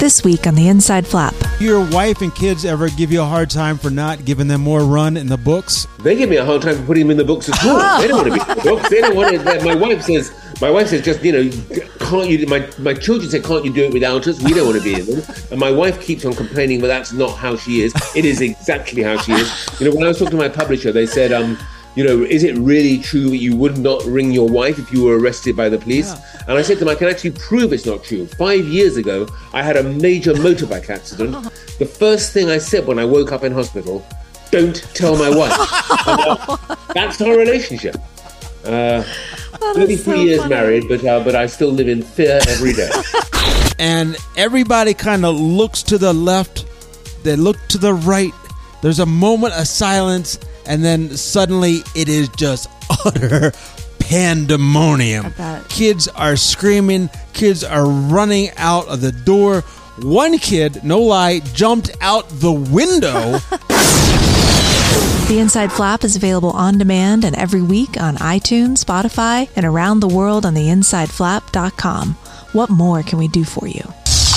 This week on the Inside Flap. Your wife and kids ever give you a hard time for not giving them more run in the books? They give me a hard time for putting them in the books at all. They don't want to be in the books. They don't want it. My wife says, just, can't you? My children say, can't you do it without us? We don't want to be in them. And my wife keeps on complaining, but that's not how she is. It is exactly how she is. When I was talking to my publisher, they said, is it really true that you would not ring your wife if you were arrested by the police? Yeah. And I said to them, I can actually prove it's not true. 5 years ago, I had a major motorbike accident. The first thing I said when I woke up in hospital, don't tell my wife. That's our relationship. 33 years funny. Married, but I still live in fear every day. And everybody kind of looks to the left. They look to the right. There's a moment of silence. And then suddenly it is just utter pandemonium. Kids are screaming. Kids are running out of the door. One kid, no lie, jumped out the window. The Inside Flap is available on demand and every week on iTunes, Spotify, and around the world on theinsideflap.com. What more can we do for you?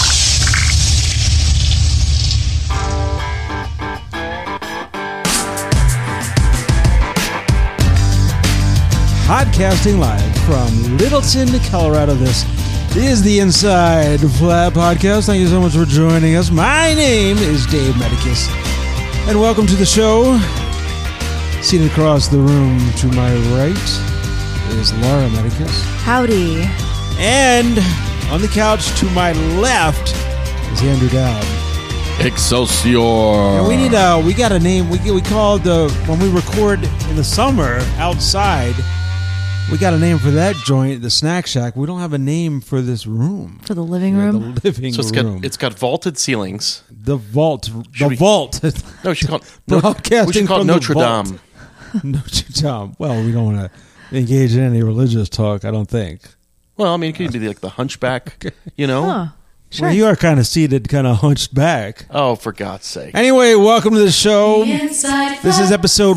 Podcasting live from Littleton, Colorado. This is the Inside Flap Podcast. Thank you so much for joining us. My name is Dave Medicus, and welcome to the show. Seated across the room to my right is Laura Medicus. Howdy. And on the couch to my left is Andrew Dowd. Excelsior. And we got a name. We called when we record in the summer outside. We got a name for that joint, the Snack Shack. We don't have a name for this room. For the living room? The living room. It's got vaulted ceilings. The vault. Vault. No, we should call it Notre Dame. Notre Dame. Well, we don't want to engage in any religious talk, I don't think. Well, I mean, it could be like the hunchback, Huh. Sure. Well, you are kind of seated, kind of hunched back. Oh, for God's sake. Anyway, welcome to the show. This is episode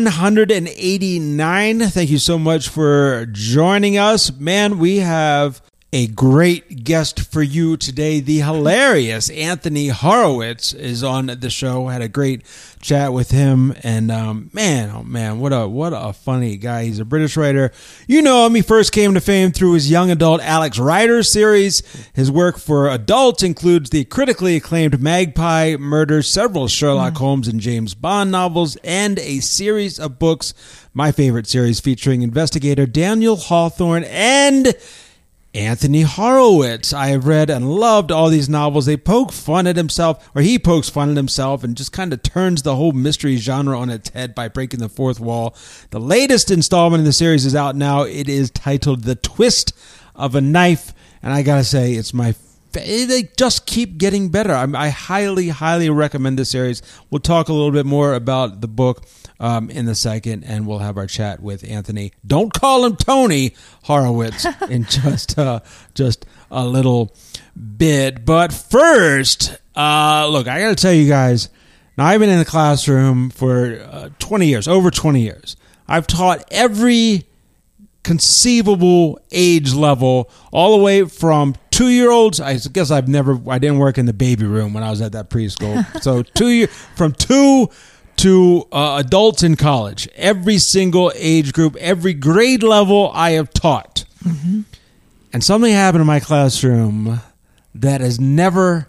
189. Thank you so much for joining us. Man, we have a great guest for you today. The hilarious Anthony Horowitz is on the show. Had a great chat with him, and man, what a funny guy. He's a British writer. You know him. He first came to fame through his young adult Alex Rider series. His work for adults includes the critically acclaimed Magpie Murders, several Sherlock Holmes and James Bond novels, and a series of books, my favorite series, featuring investigator Daniel Hawthorne and Anthony Horowitz. I have read and loved all these novels. They poke fun at himself, or he pokes fun at himself, and just kind of turns the whole mystery genre on its head by breaking the fourth wall. The latest installment in the series is out now. It is titled The Twist of a Knife, and I gotta say, they just keep getting better. I highly, highly recommend this series. We'll talk a little bit more about the book in the second, and we'll have our chat with Anthony. Don't call him Tony Horowitz in just a little bit. But first, look, I got to tell you guys, now I've been in the classroom for 20 years, over 20 years. I've taught every conceivable age level, all the way from 2-year-olds. I guess I didn't work in the baby room when I was at that preschool. So from 2 to adults in college, every single age group, every grade level I have taught. Mm-hmm. And something happened in my classroom that has never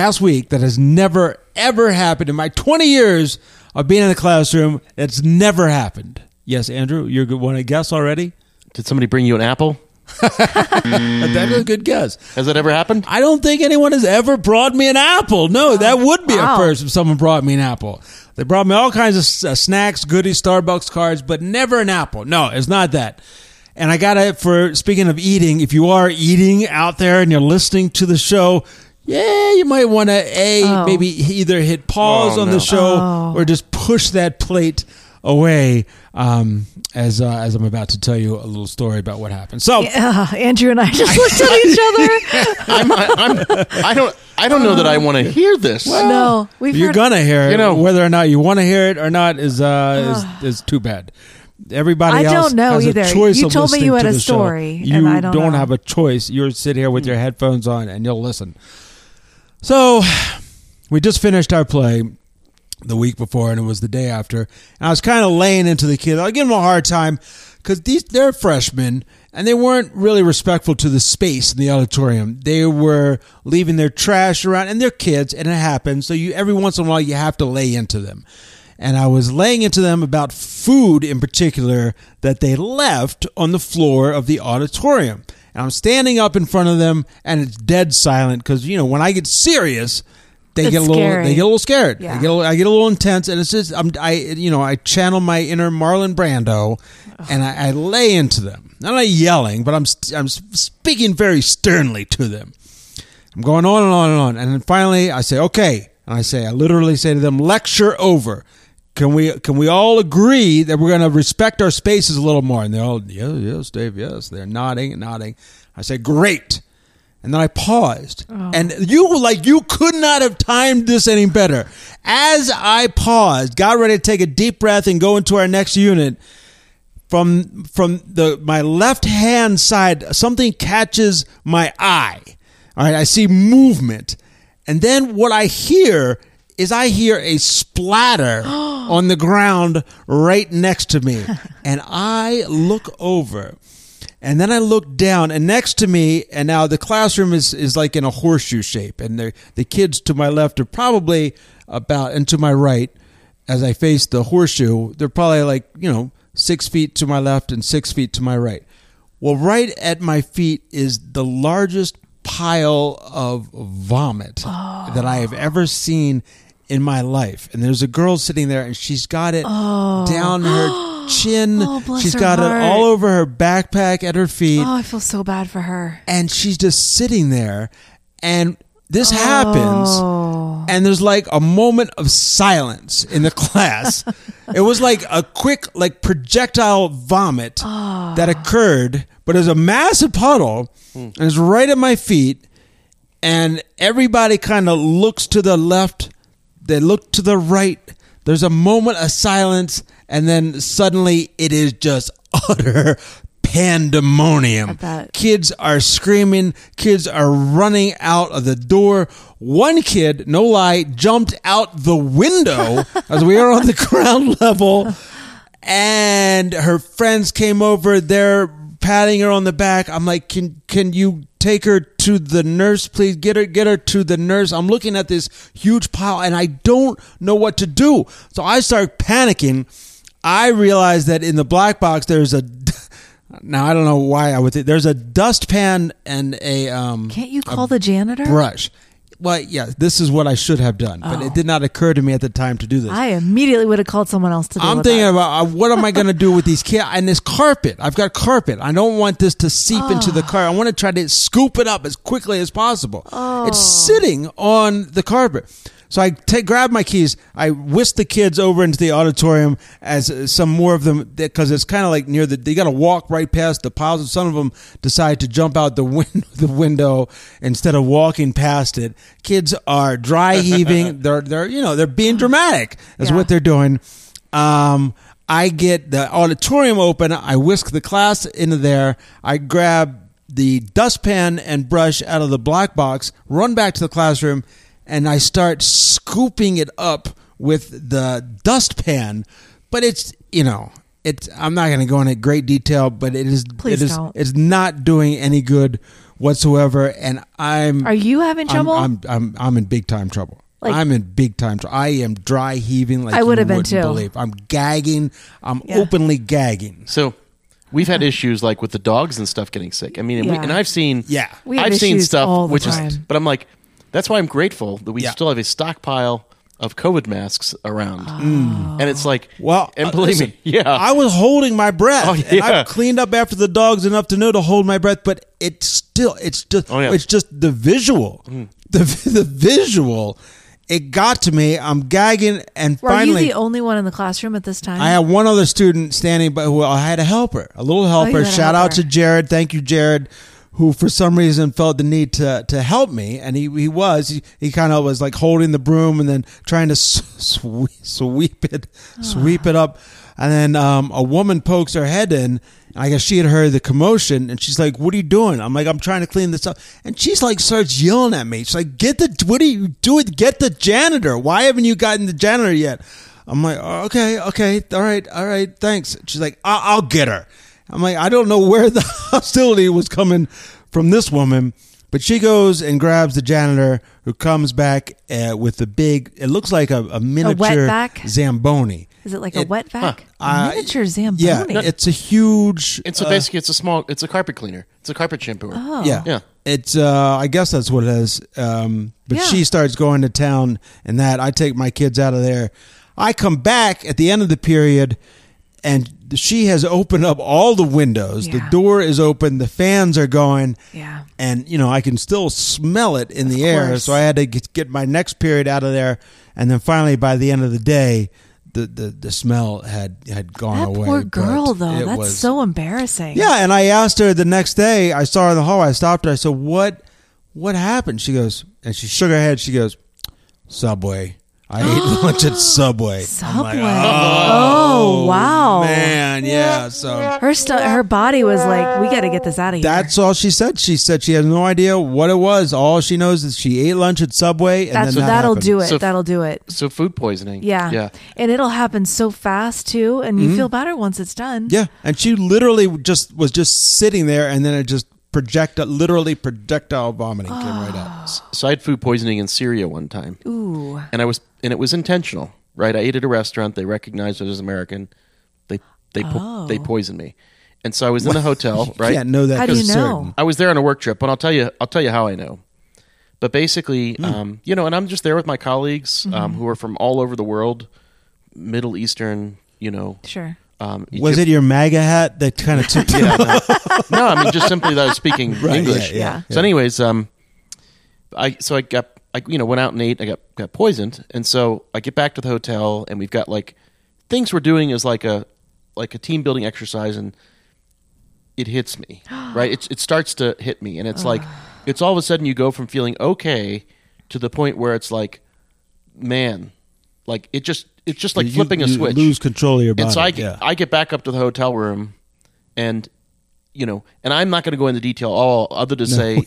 ever happened in my 20 years of being in the classroom. It's never happened. Yes, Andrew, you want to guess already? Did somebody bring you an apple? That is a good guess. Has that ever happened? I don't think anyone has ever brought me an apple. No, that would be a first if someone brought me an apple. They brought me all kinds of snacks, goodies, Starbucks cards, but never an apple. No, it's not that. And I got it speaking of eating, if you are eating out there and you're listening to the show, you might want to, maybe either hit pause on the show or just push that plate away as I'm about to tell you a little story about what happened. So Andrew and I just looked at each other. I don't know that I want to hear this. Well, no, you're gonna hear it. Whether or not you want to hear it or not is too bad. Everybody else don't know has either. a choice. You told me you had a story. You and I don't have a choice. You sit here with your headphones on and you'll listen. So we just finished our play the week before, and it was the day after. And I was kind of laying into the kids. I give them a hard time because they're freshmen, and they weren't really respectful to the space in the auditorium. They were leaving their trash around, and they're kids, and it happens. So every once in a while, you have to lay into them. And I was laying into them about food in particular that they left on the floor of the auditorium. And I'm standing up in front of them, and it's dead silent because, when I get serious, they get a little scared. Yeah. I get a little intense, and it's just I channel my inner Marlon Brando, and I lay into them. I'm not yelling, but I'm speaking very sternly to them. I'm going on and on and on, and then finally I say, okay, and I literally say to them, lecture over. Can we all agree that we're going to respect our spaces a little more? And they're all, yes, Dave, yes. They're nodding. I say, great. And then I paused. Oh. And you could not have timed this any better. As I paused, got ready to take a deep breath and go into our next unit, from my left hand side, something catches my eye. All right, I see movement. And then what I hear is a splatter on the ground right next to me. And I look over, and then I look down, and next to me, and now the classroom is like in a horseshoe shape, and the kids to my left are probably about, and to my right, as I face the horseshoe, they're probably 6 feet to my left and 6 feet to my right. Well, right at my feet is the largest pile of vomit that I have ever seen in my life. And there's a girl sitting there, and she's got it down her chin. She's got it all over her backpack at her feet. Oh, I feel so bad for her. And she's just sitting there, and this happens, and there's like a moment of silence in the class. It was like a quick, projectile vomit that occurred, but it was a massive puddle, and it's right at my feet, and everybody kind of looks to the left. They look to the right. There's a moment of silence, and then suddenly it is just utter pandemonium. Kids are screaming. Kids are running out of the door. One kid, no lie, jumped out the window as we are on the ground level, and her friends came over. They're patting her on the back. I'm like, can you take her to the nurse, please? Get her to the nurse. I'm looking at this huge pile, and I don't know what to do. So I start panicking. I realize that in the black box there's now I don't know why I would think there's a dustpan and a Can't you call the janitor? Brush. Well, yeah, this is what I should have done, but it did not occur to me at the time to do this. I immediately would have called someone else to do it. I'm thinking about what am I going to do with these kids and this carpet. I've got carpet. I don't want this to seep into the car. I want to try to scoop it up as quickly as possible. It's sitting on the carpet. So I grab my keys. I whisk the kids over into the auditorium as some more of them, because it's kind of like near they got to walk right past the piles. And some of them decide to jump out the window instead of walking past it. Kids are dry heaving. They're being dramatic. That's what they're doing. I get the auditorium open. I whisk the class into there. I grab the dustpan and brush out of the black box, run back to the classroom, and I start scooping it up with the dustpan. But I'm not going to go into great detail, but it's not doing any good whatsoever. And Are you having trouble? I'm in big time trouble. I'm in big time trouble. I am dry heaving like I would have been too. Believe. I'm gagging. I'm openly gagging. So we've had issues like with the dogs and stuff getting sick. I mean, and I've seen I've seen stuff which is, but I'm like, that's why I'm grateful that we still have a stockpile of COVID masks around. And it's like, and believe me, I was holding my breath. And I've cleaned up after the dogs enough to know to hold my breath, but it's just the visual. The visual. It got to me. I'm gagging, and finally... Were you the only one in the classroom at this time? I had one other student standing, but I had a helper, a little helper. Shout out to Jared. Thank you, Jared, who for some reason felt the need to help me, and he kind of was like holding the broom and then trying to sweep it up, and then a woman pokes her head in, I guess she had heard the commotion, and she's like, "What are you doing?" I'm like, "I'm trying to clean this up." And she's like, starts yelling at me. She's like, "What are you doing? Get the janitor. Why haven't you gotten the janitor yet?" I'm like, oh, okay, all right, thanks. She's like, I'll get her. I'm like, I don't know where the hostility was coming from this woman, but she goes and grabs the janitor, who comes back with the big, it looks like a miniature Zamboni. Is it like a wet vac? Miniature Zamboni? Yeah, it's a huge... And so basically it's a carpet cleaner. It's a carpet shampooer. Oh. Yeah. It's, I guess that's what it is. But she starts going to town and that. I take my kids out of there. I come back at the end of the period, and she has opened up all the windows. Yeah. The door is open. The fans are going. Yeah. And, I can still smell it in the air. So I had to get my next period out of there. And then finally, by the end of the day, the smell had gone away. That poor girl, though. That's so embarrassing. Yeah, and I asked her the next day. I saw her in the hallway. I stopped her. I said, what happened? She goes, and she shook her head. She goes, Subway. I ate lunch at Subway. Subway. Like, oh, wow. Man, yeah. So her body was like, we got to get this out of here. That's all she said. She said she has no idea what it was. All she knows is she ate lunch at Subway, and that'll do it. That'll do it. So food poisoning. Yeah. And it'll happen so fast too, and you feel better once it's done. Yeah. And she literally was just sitting there, and then it just projectile vomiting came right out. So I had food poisoning in Syria one time. Ooh. And it was intentional, right? I ate at a restaurant. They recognized it as American. They poisoned me. And so I was in the hotel, right? Yeah, know that. How do you know? Certain. I was there on a work trip, and I'll tell you how I know. But basically, and I'm just there with my colleagues who are from all over the world, Middle Eastern, Sure. Was it your MAGA hat that kind of took you out? No, I mean, just simply that I was speaking English. Yeah. So anyways, I went out and ate. I got poisoned. And so I get back to the hotel, and we've got things we're doing is like a team building exercise, and it hits me, right? It starts to hit me. And it's it's all of a sudden you go from feeling okay to the point where it's like, man, it's just like flipping a switch. You lose control of your body. And so I get back up to the hotel room, and and I'm not going to go into detail other to say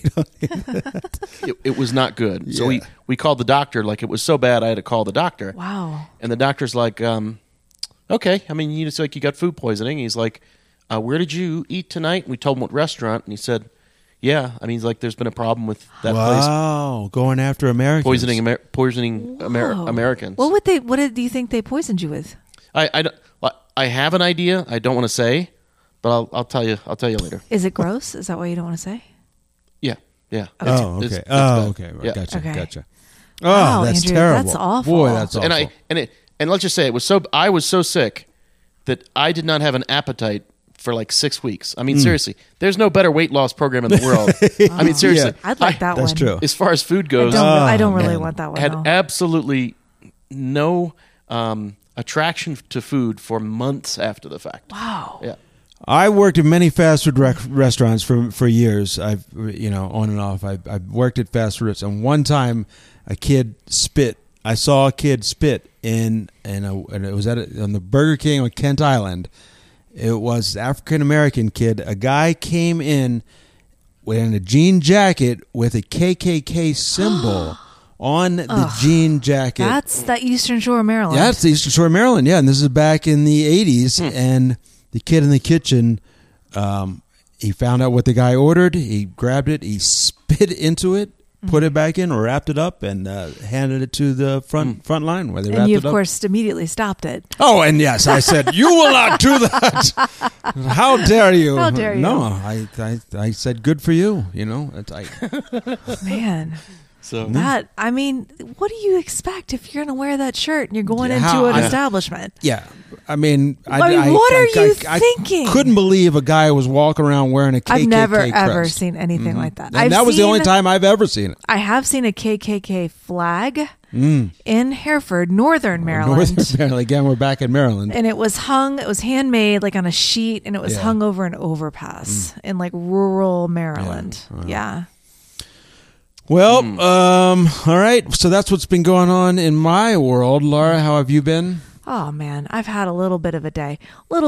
it was not good. Yeah. So we called the doctor. It was so bad I had to call the doctor. Wow. And the doctor's like, okay. I mean, you got food poisoning. He's like, where did you eat tonight? And we told him what restaurant, and he said, yeah. I mean, he's like, there's been a problem with that place. Wow, going after Americans. Poisoning Americans. What do you think they poisoned you with? I have an idea. I don't want to say, but I'll tell you later. Is it gross? Is that why you don't want to say? Yeah. Okay. It's Okay. Yeah. Gotcha. Oh, wow, that's Andrew, terrible. That's awful. Boy, that's awful. And let's just say I was so sick that I did not have an appetite for 6 weeks. I mean, seriously, there's no better weight loss program in the world. I mean, seriously. Yeah. I'd like that one. That's true. As far as food goes, I don't really want that one. Had absolutely no attraction to food for months after the fact. Wow. Yeah. I worked in many fast food restaurants for years. I've on and off. I've worked at fast food restaurants, and one time a kid spit. I saw a kid spit and it was on the Burger King on Kent Island. It was African American kid. A guy came in wearing a jean jacket with a KKK symbol on the jean jacket. That's the Eastern Shore of Maryland. Yeah, that's the Eastern Shore of Maryland. Yeah, and this is back in the 80s. And the kid in the kitchen, he found out what the guy ordered. He grabbed it. He spit into it, put it back in, wrapped it up, and handed it to the front line where they wrapped it up. And you, of course, immediately stopped it. Oh, and yes, I said, you will not do that. How dare you? How dare you? No, I said, good for you. Man. So what do you expect if you're going to wear that shirt and you're going into an establishment? Yeah. I mean, what are you thinking? I couldn't believe a guy was walking around wearing a KKK I've never, crest. ever seen anything like that. And that was the only time I've ever seen it. I have seen a KKK flag in Hereford, Northern Maryland. Northern Maryland. Again, we're back in Maryland. And it was handmade on a sheet, and it was hung over an overpass in rural Maryland. Yeah. Well, all right. So that's what's been going on in my world. Laura, how have you been? Oh man, I've had a little bit of a day. Not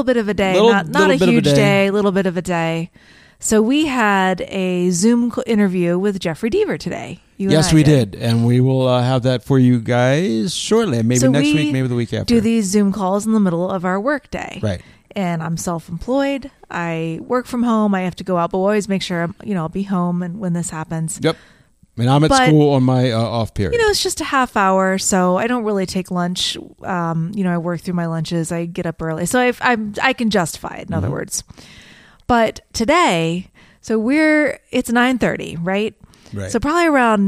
a huge day. Little bit of a day. So we had a Zoom interview with Jeffrey Deaver today. Yes, we did. And we will have that for you guys shortly. Maybe next week, maybe the week after. Do these Zoom calls in the middle of our work day. Right. And I'm self-employed. I work from home. I have to go out, but we'll always make sure I'll be home and when this happens. Yep. And I'm at school on my off period. It's just a half hour, so I don't really take lunch. I work through my lunches. I get up early, so I can justify it. In other words, but today, so it's 9:30, right? Right. So probably around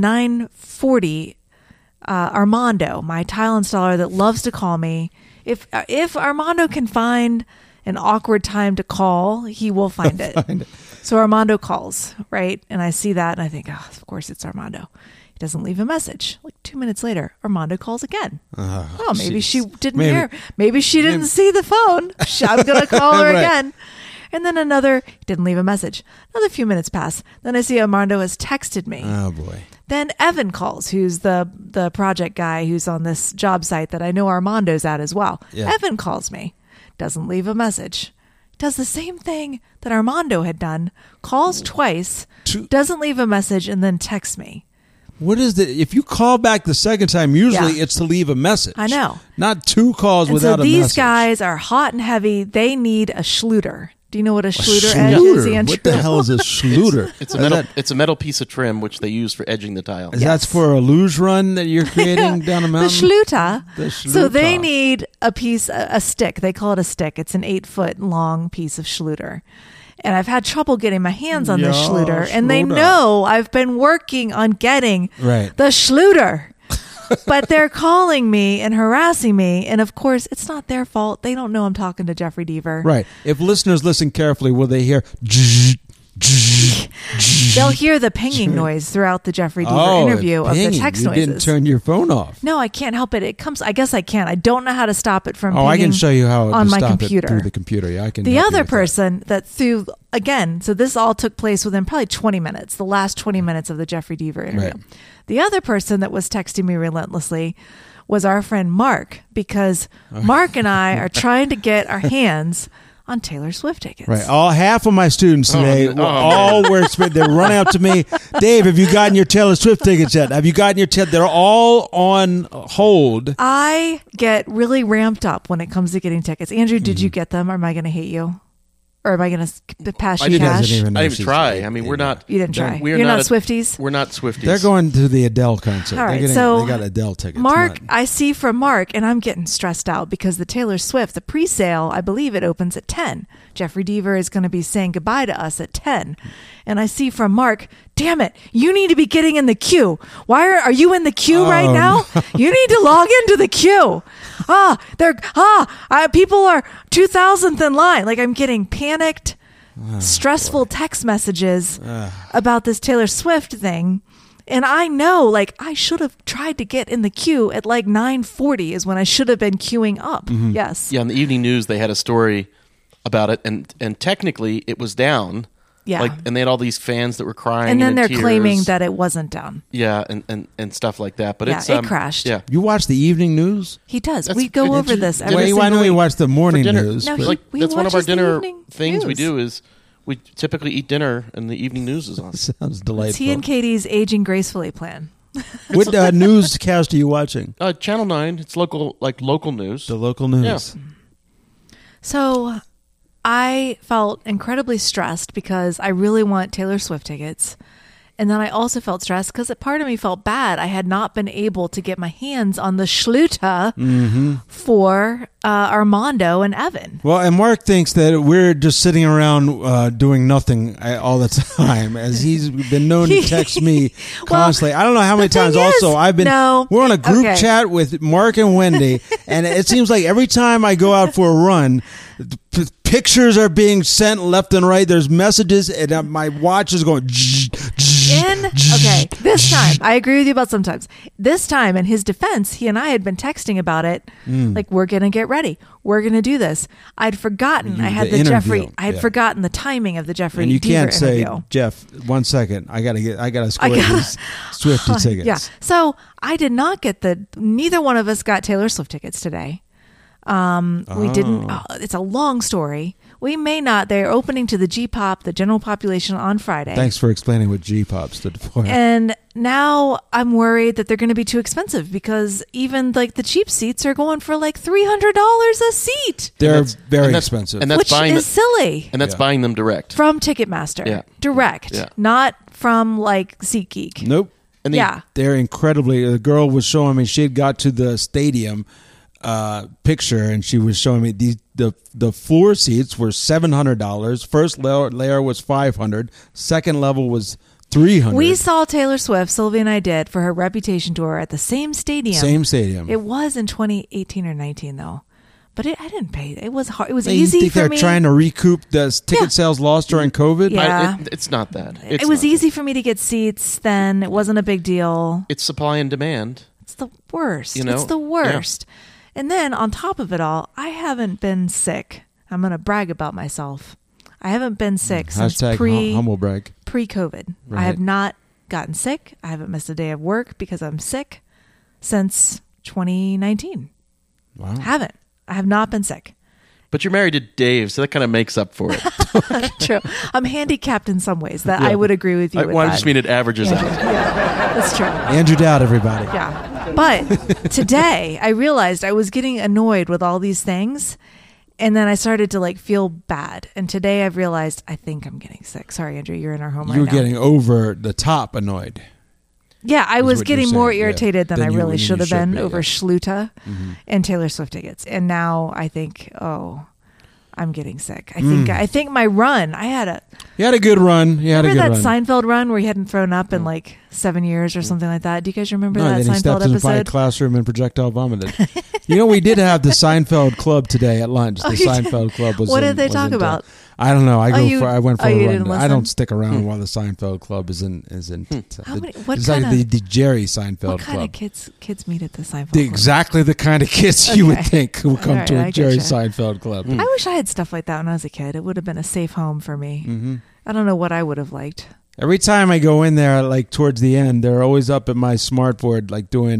9:40, Armando, my tile installer that loves to call me, if Armando can find an awkward time to call, he will find it. So Armando calls, right? And I see that and I think, of course it's Armando. He doesn't leave a message. Like 2 minutes later, Armando calls again. Maybe she didn't hear. Maybe she didn't see the phone. I'm going to call her again. And then he didn't leave a message. Another few minutes pass. Then I see Armando has texted me. Oh boy. Then Evan calls, who's the project guy who's on this job site that I know Armando's at as well. Yeah. Evan calls me. Doesn't leave a message. Does the same thing that Armando had done. Calls twice. Doesn't leave a message and then texts me. What is the? If you call back the second time, usually it's to leave a message. I know. Not 2 calls without a message. So these guys are hot and heavy. They need a Schluter. Do you know what a Schluter edge is, Andrew? What the hell is a Schluter? It's a metal piece of trim which they use for edging the tile. That's for a luge run that you're creating down a mountain? The Schluter. So they need a stick. They call it a stick. It's an 8-foot long piece of Schluter. And I've had trouble getting my hands on this Schluter. And they know I've been working on getting the Schluter. But they're calling me and harassing me. And of course, it's not their fault. They don't know I'm talking to Jeffrey Deaver. Right. If listeners listen carefully, will they hear... They'll hear the pinging noise throughout the Jeffrey Deaver interview of the text noises. You didn't turn your phone off. No, I can't help it. It comes. I guess I can. I don't know how to stop it from pinging I can show you how on to my stop computer. It through the computer. Yeah, I can. The other person that threw, again, so this all took place within probably 20 minutes, the last 20 minutes of the Jeffrey Deaver interview. Right. The other person that was texting me relentlessly was our friend Mark, because Mark and I are trying to get our hands on Taylor Swift tickets. Right. Half of my students today they run out to me, Dave, have you gotten your Taylor Swift tickets yet? Have you gotten your tickets? They're all on hold. I get really ramped up when it comes to getting tickets. Andrew, did you get them, or am I going to hate you? Or am I going to pass you cash? I didn't even try. I mean, we're not... You didn't try. You're not Swifties? We're not Swifties. They're going to the Adele concert. All right, they got Adele tickets. Mark, I see from Mark, and I'm getting stressed out because the Taylor Swift, the pre-sale, I believe it opens at 10. Jeffrey Deaver is going to be saying goodbye to us at 10. And I see from Mark, damn it, you need to be getting in the queue. Why are you in the queue right now? No. You need to log into the queue. People are 2,000th in line. Like, I'm getting panicked, stressful text messages about this Taylor Swift thing. And I know, like, I should have tried to get in the queue at like 9:40 is when I should have been queuing up. Mm-hmm. Yes. Yeah, in the evening news, they had a story about it, and technically it was down. Yeah. And they had all these fans that were crying. And then they're tears. claiming that it wasn't down. Yeah, and stuff like that. But it crashed. Yeah. You watch the evening news? He does. We go over this every single week. I know you watch the morning news. No, that's one of our dinner things we do is we typically eat dinner and the evening news is on. Sounds delightful. It's he and Katie's aging gracefully plan. What newscast are you watching? Channel 9. It's local news. The local news. Yeah. So I felt incredibly stressed because I really want Taylor Swift tickets. And then I also felt stressed because part of me felt bad. I had not been able to get my hands on the Schluter for Armando and Evan. Well, and Mark thinks that we're just sitting around doing nothing all the time, as he's been known to text me constantly. I don't know how many times also I've been... we're on a group chat with Mark and Wendy, and it seems like every time I go out for a run... Pictures are being sent left and right. There's messages, and my watch is going. This time, I agree with you about sometimes. This time, in his defense, he and I had been texting about it. Like, we're going to get ready. We're going to do this. I'd forgotten. I had forgotten the timing of the Jeffrey Deaver interview. And you can't say, Jeff, 1 second. I gotta score these Swifty tickets. Yeah. So I did not get neither one of us got Taylor Swift tickets today. We didn't. It's a long story. We may not. They're opening to the G-pop, the general population, on Friday. Thanks for explaining what G-pop stood for. And now I'm worried that they're going to be too expensive because even like the cheap seats are going for like $300 a seat. They're very expensive, and that's which is silly. And that's buying them direct from Ticketmaster. Direct, not from like SeatGeek. Nope. And they're incredibly. The girl was showing me she had got to the stadium picture, and she was showing me the floor seats were $700. First layer was $500. Second level was $300. We saw Taylor Swift, Sylvia and I did, for her Reputation tour at the same stadium. Same stadium. It was in 2018 or 19 though. But I didn't pay. It was hard. It was easy for me. They're trying to recoup the ticket sales lost during COVID? Yeah. It's not that. It was easy for me to get seats then. It wasn't a big deal. It's supply and demand. It's the worst. It's the worst. Yeah. And then on top of it all, I haven't been sick. I'm going to brag about myself. I haven't been sick since humble brag. Pre-COVID. Right. I have not gotten sick. I haven't missed a day of work because I'm sick since 2019. Wow. I have not been sick. But you're married to Dave, so that kind of makes up for it. True. I'm handicapped in some ways. I would agree with you. I just mean it averages out. Yeah, that's true. Andrew Dowd, everybody. Yeah. But today I realized I was getting annoyed with all these things. And then I started to like feel bad. And today I've realized I think I'm getting sick. Sorry, Andrew, you're in our home right now. You were getting over the top annoyed. Yeah, I was getting more irritated than I really should have been over Schluta and Taylor Swift tickets. And now I think, I'm getting sick. I think my run, You had a good run. Remember that Seinfeld run where he hadn't thrown up in like 7 years or something like that? Do you guys remember that then Seinfeld he stepped episode? into my classroom and projectile vomited. We did have the Seinfeld Club today at lunch. The Seinfeld Club was. What did they talk about? I don't know. I went for a run. I don't stick around Hmm. while the Seinfeld Club is in. What kind of the Jerry Seinfeld Club? What kind of kids meet at the Seinfeld Club? Exactly the kind of kids you would think would come to a Jerry Seinfeld Club. I wish I had stuff like that when I was a kid. It would have been a safe home for me. Mm-hmm. I don't know what I would have liked. Every time I go in there, like towards the end, they're always up at my smartboard, like doing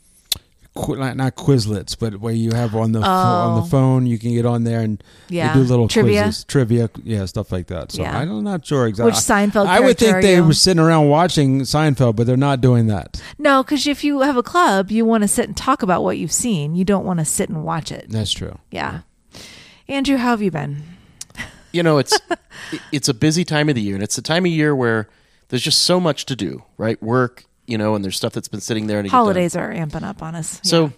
not Quizlets, but where you have on the phone, you can get on there and they do little quizzes, trivia, stuff like that. So I'm not sure exactly. Which Seinfeld I would think they were sitting around watching Seinfeld, but they're not doing that. No, because if you have a club, you want to sit and talk about what you've seen. You don't want to sit and watch it. That's true. Yeah. Andrew, how have you been? It's a busy time of the year, and it's a time of year where there's just so much to do, right? Work, and there's stuff that's been sitting there. And holidays are amping up on us. So,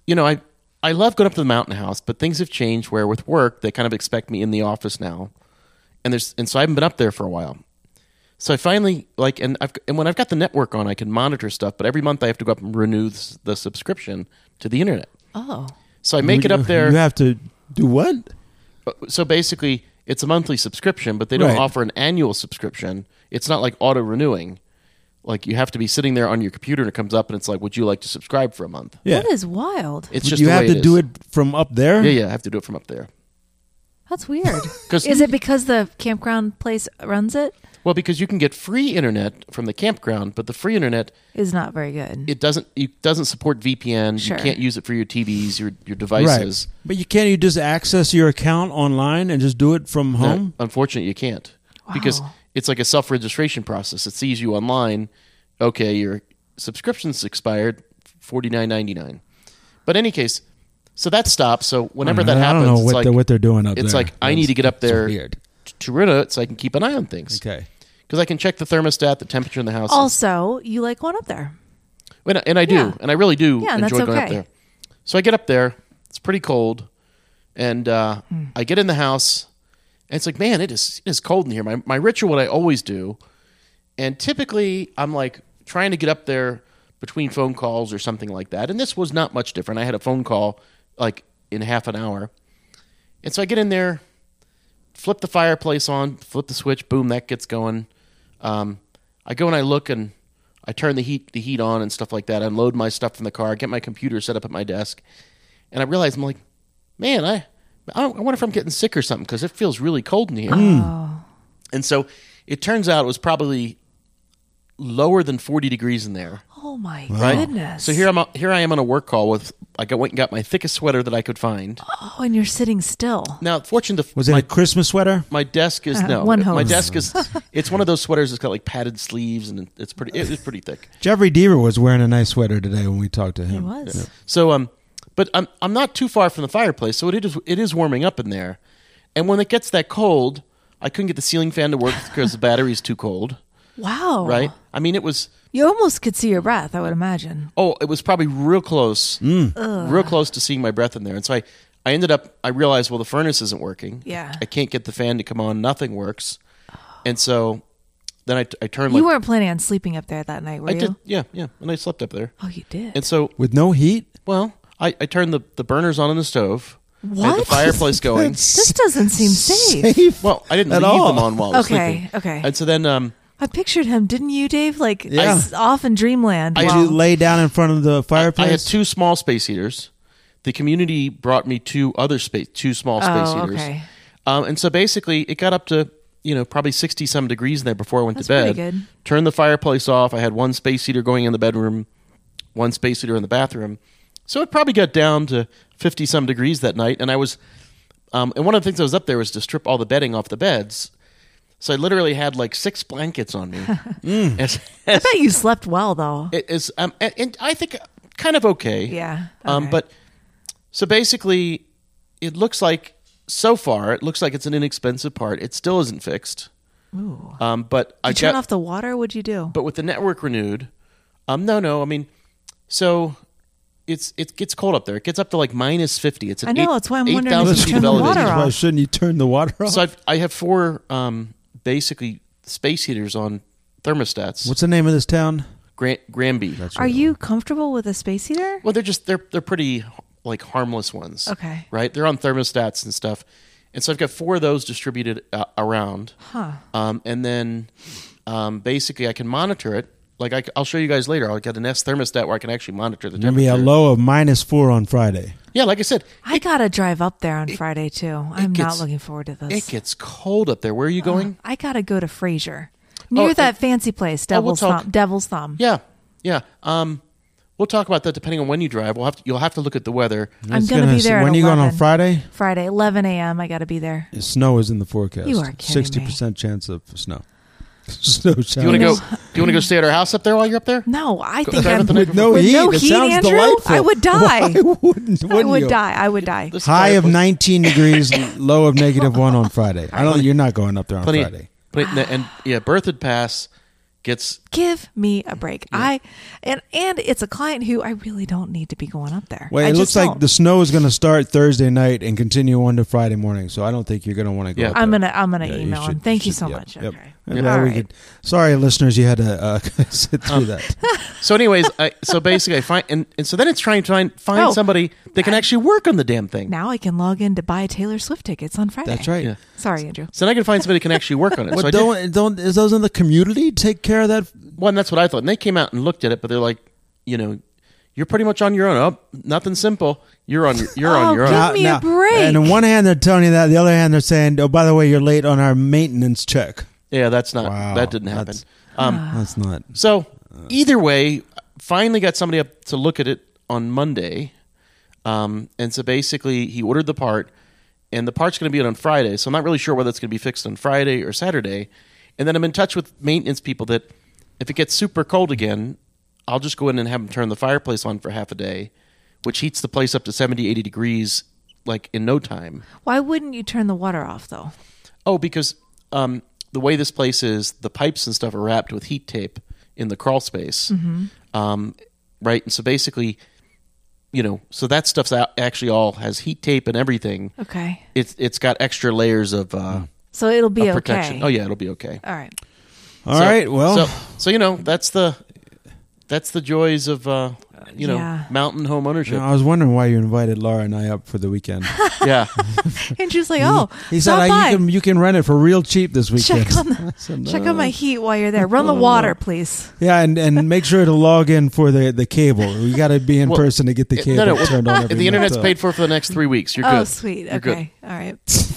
I love going up to the Mountain House, but things have changed where with work, they kind of expect me in the office now. And so I haven't been up there for a while. So I finally, and when I've got the network on, I can monitor stuff, but every month I have to go up and renew the subscription to the internet. Oh. So I make it up there. You have to do what? So basically, it's a monthly subscription, but they don't offer an annual subscription. It's not like auto-renewing. Like, you have to be sitting there on your computer, and it comes up, and it's like, would you like to subscribe for a month? Yeah. That is wild. It's just you have to do it from up there? Yeah, I have to do it from up there. That's weird. Is it because the campground place runs it? Well, because you can get free internet from the campground, but the free internet is not very good. It doesn't support VPN. Sure. You can't use it for your TVs, your devices. Right. But you just access your account online and just do it from home? No, unfortunately, you can't. Wow. Because it's like a self-registration process. It sees you online. Okay, your subscription's expired, $49.99. But in any case, so that stops. So whenever that happens, I don't know what they're doing up there. It's like, I need to get up there to renew it so I can keep an eye on things. Okay. Because I can check the thermostat, the temperature in the house. Also, you like going up there. And I do. Yeah. And I really do enjoy going up there. So I get up there. It's pretty cold. And I get in the house. And it's like, man, it is cold in here. My ritual, what I always do, and typically I'm like trying to get up there between phone calls or something like that. And this was not much different. I had a phone call like in half an hour. And so I get in there, flip the fireplace on, flip the switch, boom, that gets going. I go and I look and I turn the heat on and stuff like that. I unload my stuff from the car, get my computer set up at my desk. And I realize, I'm like, man, I wonder if I'm getting sick or something because it feels really cold in here. Oh. And so it turns out it was probably lower than 40 degrees in there. Oh my goodness! So here I am on a work call with. I went and got my thickest sweater that I could find. Oh, and you're sitting still. Now, fortunately, was it a Christmas sweater? My desk is no. One hose. My desk is. It's one of those sweaters that's got like padded sleeves, and it's pretty. It was pretty thick. Jeffrey Deaver was wearing a nice sweater today when we talked to him. He was. Yeah. So but I'm not too far from the fireplace, so it is warming up in there. And when it gets that cold, I couldn't get the ceiling fan to work because the battery's too cold. Wow. Right? I mean, it was. You almost could see your breath, I would imagine. Oh, it was probably real close. Real close to seeing my breath in there. And so I realized, well, the furnace isn't working. Yeah. I can't get the fan to come on. Nothing works. And so then I turned. You weren't planning on sleeping up there that night, were you? I did, yeah. And I slept up there. Oh, you did? And so. With no heat? Well, I turned the burners on in the stove. What? I had the fireplace going. This doesn't seem safe. Well, I didn't leave them on while I was sleeping. Okay. And so then. I pictured him, didn't you, Dave? Like off in dreamland. Did you lay down in front of the fireplace? I had 2 small space heaters. The community brought me 2 small space heaters. Okay. And so basically, it got up to probably 60-some degrees in there before I went to bed. Pretty good. Turned the fireplace off. I had 1 space heater going in the bedroom, 1 space heater in the bathroom. So it probably got down to 50-some degrees that night. And I was, and one of the things I was up there was to strip all the bedding off the beds. So I literally had like 6 blankets on me. I bet you slept well, though. It is, and I think kind of okay. Yeah. Okay. But so basically, it looks like it's an inexpensive part. It still isn't fixed. Ooh. But I turn off the water. What'd you do? But with the network renewed, no. I mean, so. It gets cold up there. It gets up to like minus 50. It's I know. That's why I'm wondering if you turn the water off. Why shouldn't you turn the water off? So I have 4 basically space heaters on thermostats. What's the name of this town? Granby. Are you comfortable with a space heater? Well, they're pretty like harmless ones. Okay. Right? They're on thermostats and stuff. And so I've got 4 of those distributed around. Huh. And then basically I can monitor it. Like I'll show you guys later. I'll get an S thermostat where I can actually monitor the temperature. Maybe a low of -4 on Friday. Yeah, like I said. I got to drive up there on Friday, too. I'm not looking forward to this. It gets cold up there. Where are you going? I got to go to Fraser. Near that fancy place, Devil's Thumb. Yeah. We'll talk about that depending on when you drive. You'll have to look at the weather. I'm going to be there. When are you going on Friday? Friday, 11 a.m. I got to be there. Snow is in the forecast. You are kidding 60% chance of snow. Snow do you want to go stay at our house up there while you're up there? No, I think with no heat. It sounds Andrew, delightful. I would die. I would die. High of 19 degrees, low of -1 on Friday. You're not going up there on Friday. Berthoud Pass gets. Give me a break. Yeah. And it's a client who I really don't need to be going up there. Well, it looks like the snow is going to start Thursday night and continue on to Friday morning. So I don't think you're going to want to go. I'm gonna email him. Thank you so much. Yep. Okay. Yep. Sorry, listeners, you had to sit through that. So, anyways, basically, I find and so then it's trying to find somebody that can actually work on the damn thing. Now I can log in to buy Taylor Swift tickets on Friday. That's right. Yeah. Sorry, Andrew. So then I can find somebody who can actually work on it. Well, so is those in the community take care of that? Well, that's what I thought. And they came out and looked at it, but they're like, you're pretty much on your own. Oh, nothing simple. You're on your own. Give me a break. And on one hand, they're telling you that. The other hand, they're saying, oh, by the way, you're late on our maintenance check. Yeah, that's not. Wow, that didn't happen. That's not. So either way, finally got somebody up to look at it on Monday. And so basically, he ordered the part, and the part's going to be on Friday. So I'm not really sure whether it's going to be fixed on Friday or Saturday. And then I'm in touch with maintenance people that if it gets super cold again, I'll just go in and have them turn the fireplace on for half a day, which heats the place up to 70, 80 degrees like in no time. Why wouldn't you turn the water off, though? Oh, because the way this place is, the pipes and stuff are wrapped with heat tape in the crawl space. Mm-hmm. Right? And so basically, so that stuff's actually all has heat tape and everything. Okay. It's got extra layers of so it'll be protection. Okay. Oh, yeah, it'll be okay. All right. All right. Well. So that's the joys of mountain home ownership. I was wondering why you invited Laura and I up for the weekend. Yeah. And she was like, he said you can rent it for real cheap this weekend. Check on my heat while you're there. Run the water, please. Yeah, and make sure to log in for the cable. We got to be in person to get the cable turned on. The internet's paid for the next 3 weeks. You're good. Oh, sweet. You're okay. Good. All right.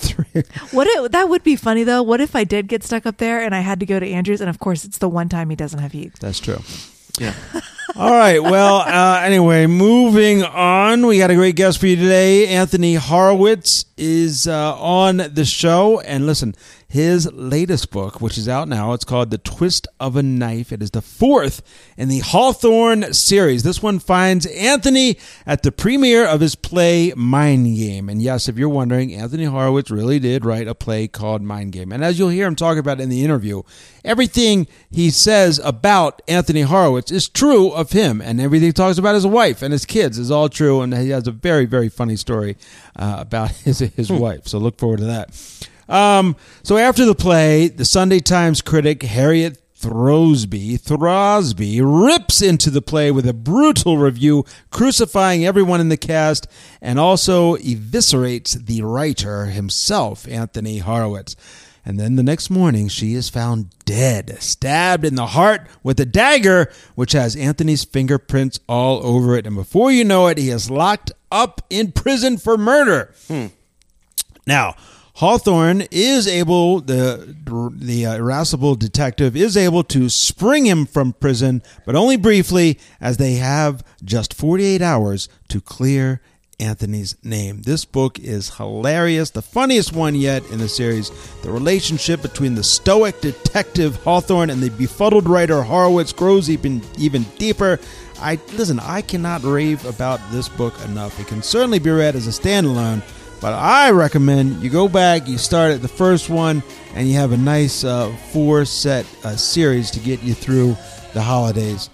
That would be funny though. What if I did get stuck up there and I had to go to Andrew's, and of course it's the one time he doesn't have heat. That's true. Yeah. All right. Well, anyway, moving on. We got a great guest for you today. Anthony Horowitz is on the show. And listen, his latest book, which is out now, it's called The Twist of a Knife. It is the fourth in the Hawthorne series. This one finds Anthony at the premiere of his play Mind Game. And yes, if you're wondering, Anthony Horowitz really did write a play called Mind Game. And as you'll hear him talk about in the interview, everything he says about Anthony Horowitz is true of him. And everything he talks about his wife and his kids is all true. And he has a very, very funny story about his wife. So look forward to that. So after the play, the Sunday Times critic Harriet Throsby rips into the play with a brutal review, crucifying everyone in the cast, and also eviscerates the writer himself, Anthony Horowitz. And then the next morning, she is found dead, stabbed in the heart with a dagger, which has Anthony's fingerprints all over it. And before you know it, he is locked up in prison for murder. Now, Hawthorne is able, the irascible detective is able to spring him from prison, but only briefly, as they have just 48 hours to clear Anthony's name. This book is hilarious, the funniest one yet in the series. The relationship between the stoic detective Hawthorne and the befuddled writer Horowitz grows even deeper. I cannot rave about this book enough. It can certainly be read as a standalone, but I recommend you go back, you start at the first one, and you have a nice 4-set series to get you through the holidays.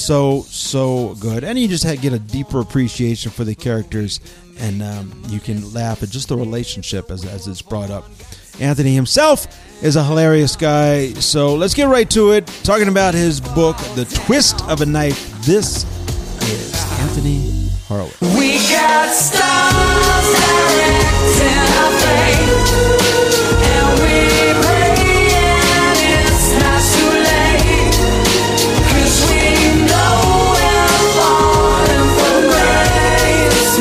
So good. And you just get a deeper appreciation for the characters, and you can laugh at just the relationship as it's brought up. Anthony himself is a hilarious guy, so let's get right to it. Talking about his book, The Twist of a Knife. This is Anthony Horowitz. We got stars directing our fate, and we pray and it's not too late, 'cause we know we're falling from grace,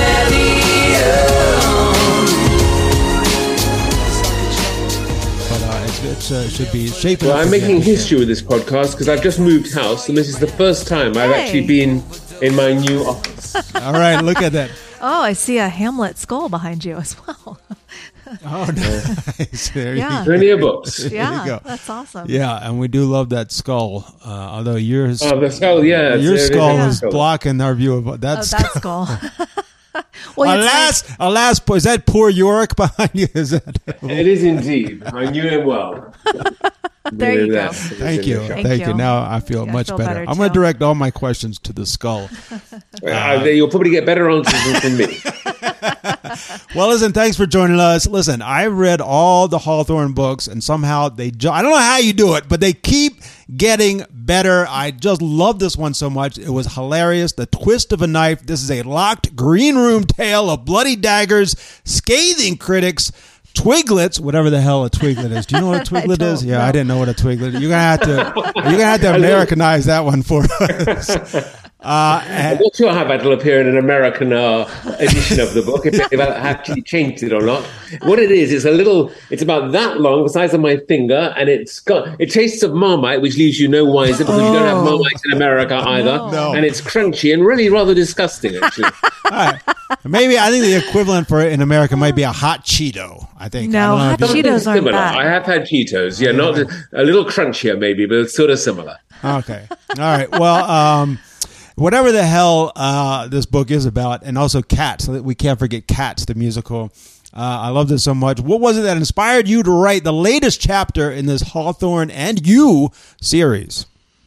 But it should be shaping. Well, I'm making history with this podcast because I've just moved house, and this is the first time I've actually been in my new office. All right, look at that. Oh, I see a Hamlet skull behind you as well. Oh, nice. There Yeah. you Plenty of books. There you Yeah, go. that's awesome. Yeah, and we do love that skull. Although yours, Oh, the skull, yeah. your skull is skull. blocking our view of that That skull. skull. Well, Alas, is that poor Yorick behind you? Is that? It is indeed. I knew him well. There you go. Thank you. Thank Thank you. you. Now I feel Yeah, I much feel better. better, I'm going too. to direct all my questions to the skull. You'll probably get better answers than from me. Well, listen, thanks for joining us. Listen, I read all the Hawthorne books, and somehow I don't know how you do it, but they keep getting better. I just love this one so much. It was hilarious. The Twist of a Knife. This is a locked green room tale of bloody daggers, scathing critics, Twiglets, whatever the hell a twiglet is. Do you know what a twiglet is? Yeah, I didn't know what a twiglet is. You're gonna have to Americanize that one for us. I'm not sure how that'll appear in an American edition of the book, if I've actually changed it or not. What it is, it's about that long, the size of my finger, and it tastes of Marmite, which leaves you no wiser because you don't have Marmite in America either. No. And it's crunchy and really rather disgusting, actually. All right. Maybe I think the equivalent for it in America might be a hot Cheeto. I think. No, I hot don't know if you- Cheetos aren't Similar. bad. I have had Cheetos. Yeah, not a little crunchier maybe, but it's sort of similar. Okay. All right. Well, whatever the hell this book is about, and also Cats. We can't forget Cats, the musical. I love this so much. What was it that inspired you to write the latest chapter in this Hawthorne and You series?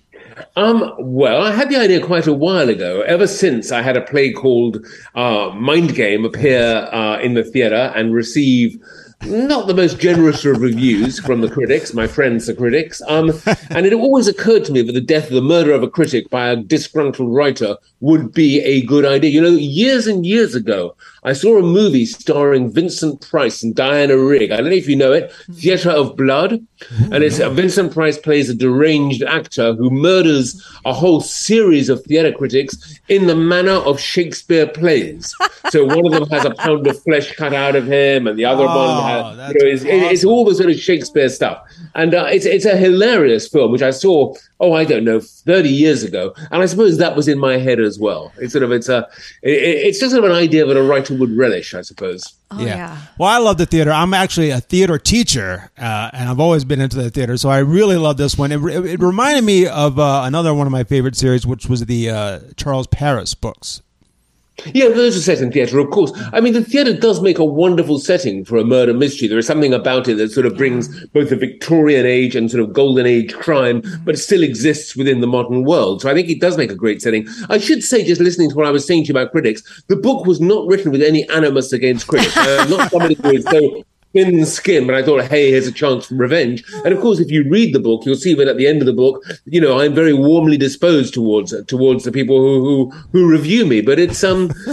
Well, I had the idea quite a while ago. Ever since I had a play called Mind Game appear in the theatre and receive not the most generous of reviews from the critics, my friends, the critics. And it always occurred to me that the murder of a critic by a disgruntled writer would be a good idea. You know, years and years ago, I saw a movie starring Vincent Price and Diana Rigg. I don't know if you know it, Theatre of Blood. And it's Vincent Price plays a deranged actor who murders a whole series of theatre critics in the manner of Shakespeare plays. So one of them has a pound of flesh cut out of him, and the other one has, it's all the sort of Shakespeare stuff. And it's a hilarious film, which I saw I don't know, 30 years ago. And I suppose that was in my head as well. It's just sort of an idea that a writer would relish, I suppose. Oh, yeah. Well, I love the theater. I'm actually a theater teacher, and I've always been into the theater, so I really love this one. It reminded me of another one of my favorite series, which was the Charles Paris books. Yeah, those are set in theatre, of course. I mean, the theatre does make a wonderful setting for a murder mystery. There is something about it that sort of brings both the Victorian age and sort of golden age crime, but it still exists within the modern world. So I think it does make a great setting. I should say, just listening to what I was saying to you about critics, the book was not written with any animus against critics. Not somebody who is so thin skin, but I thought, hey, here's a chance for revenge. And of course, if you read the book, you'll see that at the end of the book, I'm very warmly disposed towards the people who review me. But it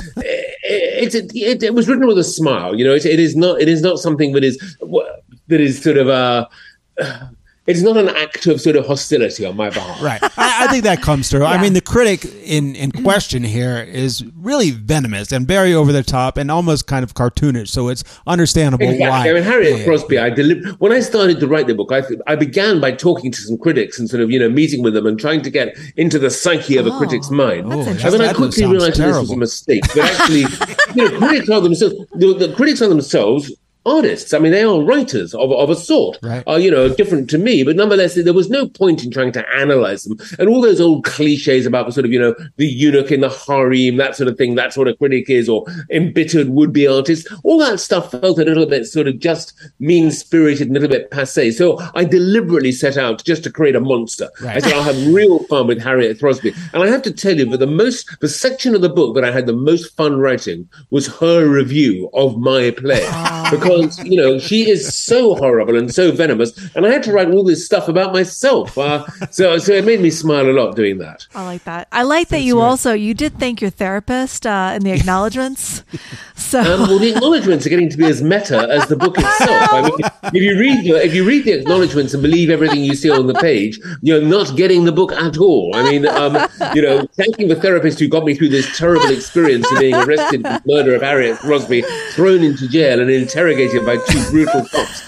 was written with a smile. It is not something that is sort of it's not an act of sort of hostility on my behalf. Right. I think that comes through. Yeah. I mean, the critic in question here is really venomous and very over the top and almost kind of cartoonish. So it's understandable why. I mean, Harriet Crosby, when I started to write the book, I began by talking to some critics and sort of, meeting with them and trying to get into the psyche of a critic's mind. And then I quickly realized this was a mistake. But actually, critics are themselves, the critics are themselves artists. I mean, they are writers of a sort, right. Different to me, but nonetheless, there was no point in trying to analyze them. And all those old cliches about the sort of, the eunuch in the harem, that sort of thing, that's what a critic is, or embittered would-be artist, all that stuff felt a little bit sort of just mean-spirited, a little bit passé. So I deliberately set out just to create a monster. Right. I said, I'll have real fun with Harriet Crosby. And I have to tell you, the section of the book that I had the most fun writing was her review of my play. Because, she is so horrible and so venomous, and I had to write all this stuff about myself. So it made me smile a lot doing that. I like that. I like that you did thank your therapist in the acknowledgements. So well, the acknowledgements are getting to be as meta as the book itself. I mean, if you read the acknowledgements and believe everything you see on the page, you're not getting the book at all. I mean, thanking the therapist who got me through this terrible experience of being arrested for the murder of Harriet Crosby, thrown into jail and interrogated by two brutal cops.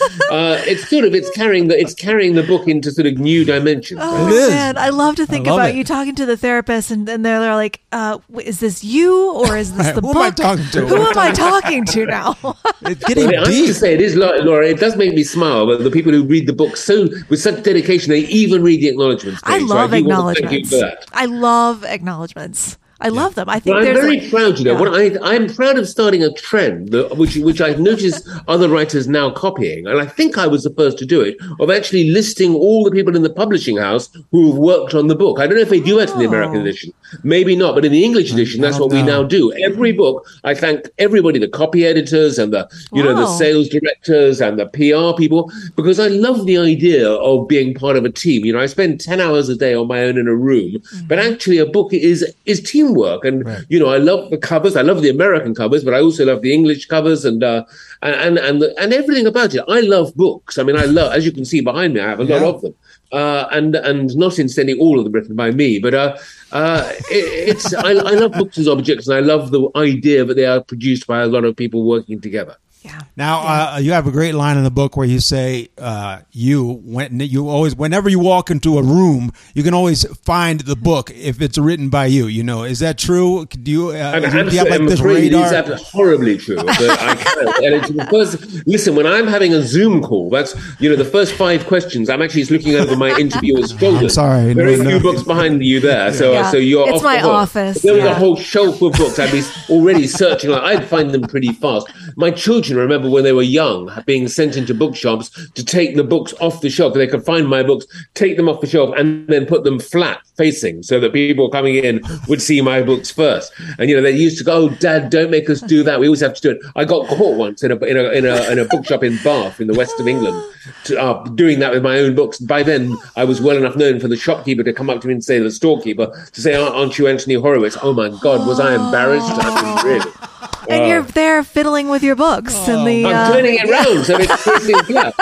It's carrying the book into sort of new dimensions. Oh man, I love to think about you talking to the therapist, and then they're like, "Is this you or is this the book? Who am I talking to? Who am I talking to now?" It's getting deep. I have to say, it is, Laura. It does make me smile. But the people who read the book with such dedication, they even read the acknowledgements. I love acknowledgements. Thank you for that. I love acknowledgements. I love them. I think I'm very proud, I'm proud of starting a trend, which I've noticed other writers now copying, and I think I was the first to do it, of actually listing all the people in the publishing house who have worked on the book. I don't know if they do it in the American edition. Maybe not, but in the English edition, that's what we now do. Every book, I thank everybody, the copy editors and the sales directors and the PR people, because I love the idea of being part of a team. I spend 10 hours a day on my own in a room, but actually a book is teamwork. And, I love the covers. I love the American covers, but I also love the English covers and everything about it. I love books. I mean, as you can see behind me, I have a lot of them. And not incidentally all of them written by me, but I love books as objects, and I love the idea that they are produced by a lot of people working together. Yeah. Now, you have a great line in the book where you say, whenever you walk into a room, you can always find the book if it's written by you. Is that true? Do you have like this radar? It is horribly true. But I can't. And it's because, listen, when I'm having a Zoom call, that's the first 5 questions. I'm actually just looking over my interviewer's shoulder. I'm sorry. Very few books behind you there. So you're it's off my the hook. office. If there was a whole shelf of books, I'd be already searching. I'd find them pretty fast. My children remember when they were young being sent into bookshops to take the books off the shelf. They could find my books, take them off the shelf, and then put them flat facing so that people coming in would see my books first. And they used to go, "Oh, Dad, don't make us do that. We always have to do it." I got caught once in a bookshop in Bath in the west of England doing that with my own books. By then, I was well enough known for the shopkeeper to come up to me and say, the storekeeper, to say, "Aren't you Anthony Horowitz?" Oh my God, was I embarrassed? I mean, really. And you're there fiddling with your books. I'm turning it round so it's facing flat.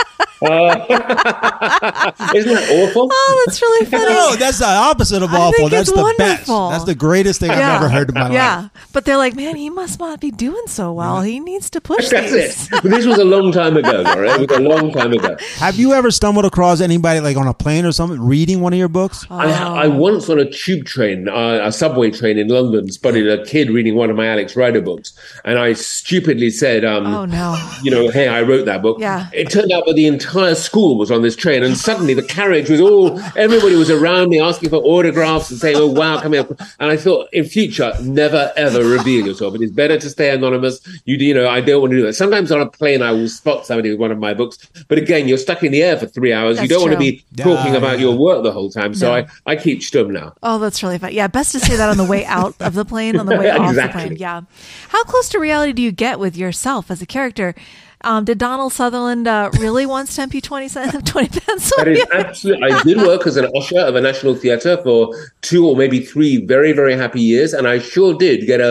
Isn't that awful? Oh, that's really funny. No, that's the opposite of awful. That's the wonderful. best. That's the greatest thing I've ever heard in my life. Yeah, but they're like, man, he must not be doing so well. He needs to push That's these. it. But this was a long time ago, all right? It was a long time ago. Have you ever stumbled across anybody like on a plane or something reading one of your books? I once on a tube train, a subway train in London, spotted a kid reading one of my Alex Rider books, and I stupidly said, "Oh no, hey, I wrote that book." Yeah. It turned out that the entire school was on this train, and suddenly the carriage was everybody was around me asking for autographs and saying, "Oh wow, come here!" And I thought, in future, never ever reveal yourself. It is better to stay anonymous. I don't want to do that. Sometimes on a plane, I will spot somebody with one of my books, but again, you're stuck in the air for 3 hours. That's you don't true. want to be talking about your work the whole time. So I keep stum now. Oh, that's really fun. Yeah, best to say that on the way out of the plane, on the way off the plane. Yeah. How close to reality do you get with yourself as a character? Did Donald Sutherland really once tempt you 20 pence? That is absolutely. I did work as an usher of a national theatre for 2 or maybe 3 very, very happy years, and I sure did get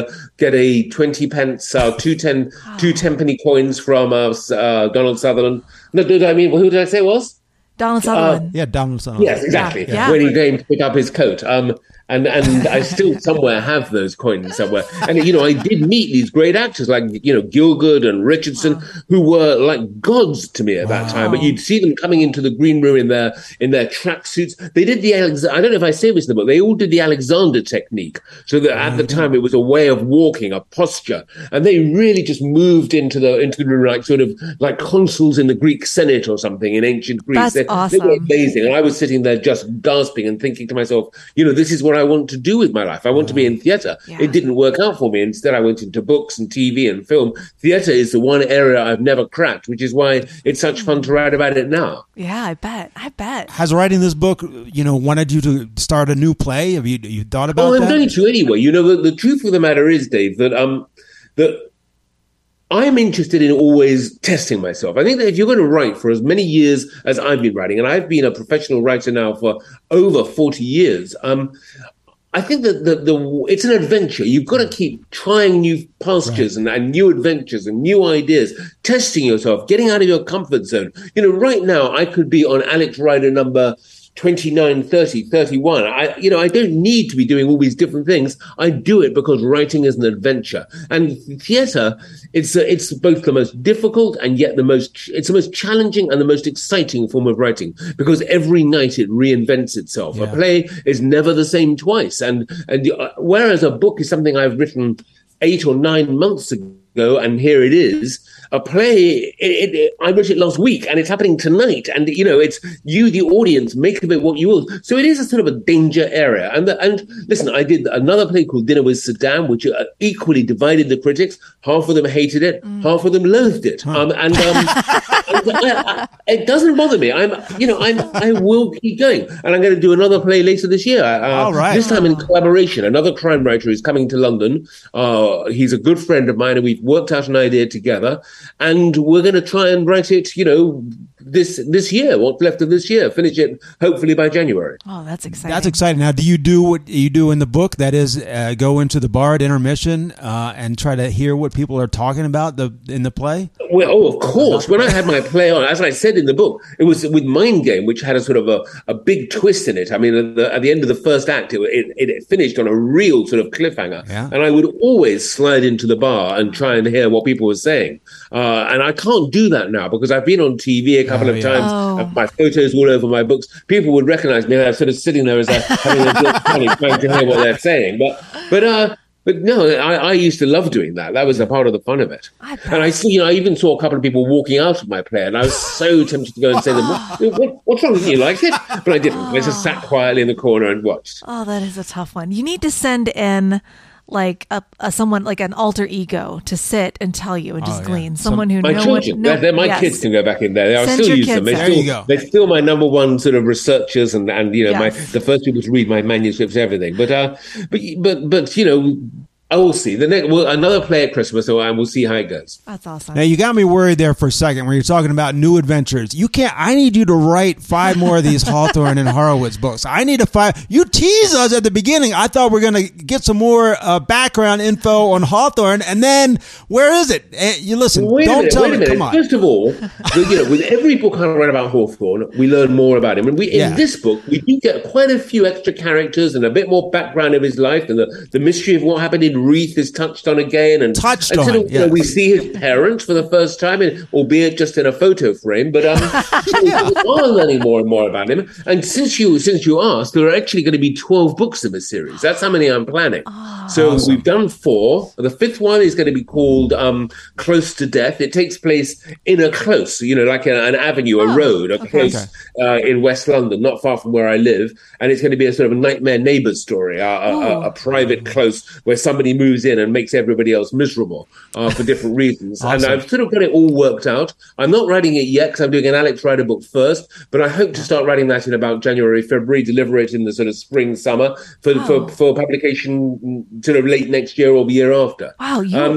a 20 pence, 2 10-penny coins from Donald Sutherland. No, who did I say it was? Donald Sutherland. Yeah, Donald Sutherland. Yes, exactly. Yeah. When he came to pick up his coat. And I still somewhere have those coins somewhere. And, I did meet these great actors like, Gielgud and Richardson, who were like gods to me at that time. But you'd see them coming into the green room in their tracksuits. They did I don't know if I say this in the book, they all did the Alexander technique. So that at the time it was a way of walking, a posture. And they really just moved into the room like sort of like consuls in the Greek Senate or something in ancient Greece. That's awesome. They were amazing. And I was sitting there just gasping and thinking to myself, this is what I want to do with my life. I want to be in theatre. Yeah. It didn't work out for me. Instead, I went into books and TV and film. Theatre is the one area I've never cracked, which is why it's such fun to write about it now. Yeah, I bet. Has writing this book, wanted you to start a new play? Have you thought about that? I'm going to anyway. The truth of the matter is, Dave, that I'm interested in always testing myself. I think that if you're going to write for as many years as I've been writing, and I've been a professional writer now for over 40 years, I think that it's an adventure. You've got to keep trying new pastures and new adventures and new ideas, testing yourself, getting out of your comfort zone. Right now I could be on Alex Rider number 29, 30, 31. I don't need to be doing all these different things. I do it because writing is an adventure. And theatre, it's both the most difficult and yet the most challenging and the most exciting form of writing, because every night it reinvents itself. Yeah. A play is never the same twice. And whereas a book is something I've written 8 or 9 months ago, and here it is. A play, I wrote it last week, and it's happening tonight. And it's you, the audience, make of it what you will. So it is a sort of a danger area. And listen, I did another play called Dinner with Saddam, which equally divided the critics. Half of them hated it, half of them loathed it. It doesn't bother me. I will keep going, and I'm going to do another play later this year. All right. This time in collaboration. Another crime writer is coming to London. He's a good friend of mine, and we've worked out an idea together. And we're going to try and write it, this year, what's left of this year, finish it hopefully by January. Oh, that's exciting. That's exciting. Now, do you do what you do in the book? That is, go into the bar at intermission and try to hear what people are talking about in the play? Well, of course. When I had my play on, as I said in the book, it was with Mind Game, which had a sort of a big twist in it. I mean, at the end of the first act, it finished on a real sort of cliffhanger. Yeah. And I would always slide into the bar and try and hear what people were saying. And I can't do that now because I've been on TV a couple of times. And my photos all over my books. People would recognize me, and I'm sort of sitting there as having a good funny trying to hear what they're saying. But no, I used to love doing that. That was a part of the fun of it. And I even saw a couple of people walking out of my play, and I was so tempted to go and say to them, what's wrong with you? Like it? But I didn't. I just sat quietly in the corner and watched. Oh, that is a tough one. You need to send in like someone like an alter ego to sit and tell you and just glean. Someone who my children, my kids can go back in there. I still use them. They're still my number one sort of researchers and the first people to read my manuscripts, everything. But I will see. Another play at Christmas, so we'll see how it goes. That's awesome. Now, you got me worried there for a second when you're talking about new adventures. I need you to write 5 more of these Hawthorne and Horowitz books. I need you tease us at the beginning. I thought we're going to get some more background info on Hawthorne, and then where is it? You listen, don't tell me. Come on. First of all, with every book I write about Hawthorne, we learn more about him. And in this book, we do get quite a few extra characters and a bit more background of his life, and the mystery of what happened in Reith is touched on again, and we see his parents for the first time, albeit just in a photo frame. But we are learning more and more about him. And since you asked, there are actually going to be 12 books in the series. That's how many I'm planning. So we've done 4. The 5th one is going to be called Close to Death. It takes place in a close, like an avenue, a road, a close in West London, not far from where I live. And it's going to be a sort of a nightmare neighbors story, a private close where somebody moves in and makes everybody else miserable for different reasons. Awesome. And I've sort of got it all worked out. I'm not writing it yet because I'm doing an Alex Rider book first, but I hope to start writing that in about January, February, deliver it in the sort of spring, summer for publication sort of late next year or the year after. Wow.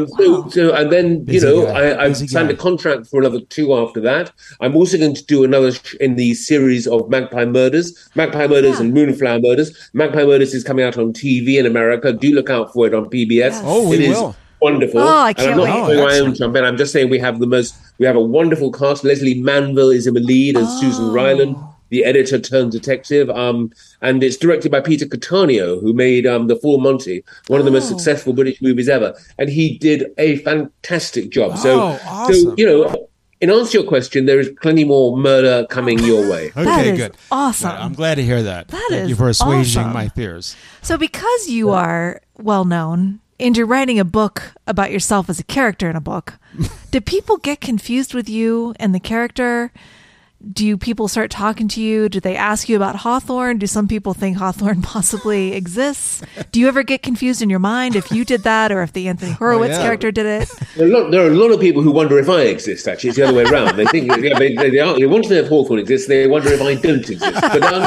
And then, I've signed a contract for another 2 after that. I'm also going to do another in the series of Magpie Murders and Moonflower Murders. Magpie Murders is coming out on TV in America. Do look out for it on PBS. Yes. Oh, we will. Wonderful. I can't wait. I'm not doing my own trumpet. I'm just saying we have a wonderful cast. Leslie Manville is in the lead as Susan Ryland, the editor turned detective. And it's directed by Peter Cattaneo, who made The Full Monty, one of the most successful British movies ever. And he did a fantastic job. Awesome. So, in answer to your question, there is plenty more murder coming your way. Okay, good. Awesome. I'm glad to hear that. Thank you for assuaging my fears. So because you are well known and you're writing a book about yourself as a character in a book, do people get confused with you and the character? Do people start talking to you? Do they ask you about Hawthorne? Do some people think Hawthorne possibly exists? Do you ever get confused in your mind if you did that or if the Anthony Horowitz character did it? There are a lot of people who wonder if I exist, actually. It's the other way around. They think they want to know if Hawthorne exists. They wonder if I don't exist.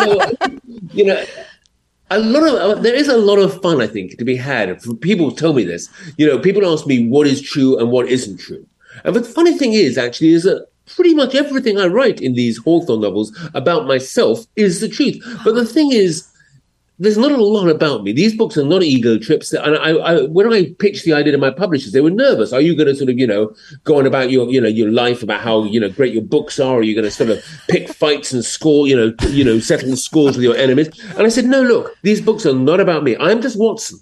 But there is a lot of fun, I think, to be had. People tell me this. People ask me what is true and what isn't true. And the funny thing is that pretty much everything I write in these Hawthorne novels about myself is the truth. But the thing is, there's not a lot about me. These books are not ego trips. And when I pitched the idea to my publishers, they were nervous. Are you going to sort of, go on about your life, about how, great your books are? Are you going to sort of pick fights and score, settle scores with your enemies? And I said, no, look, these books are not about me. I'm just Watson.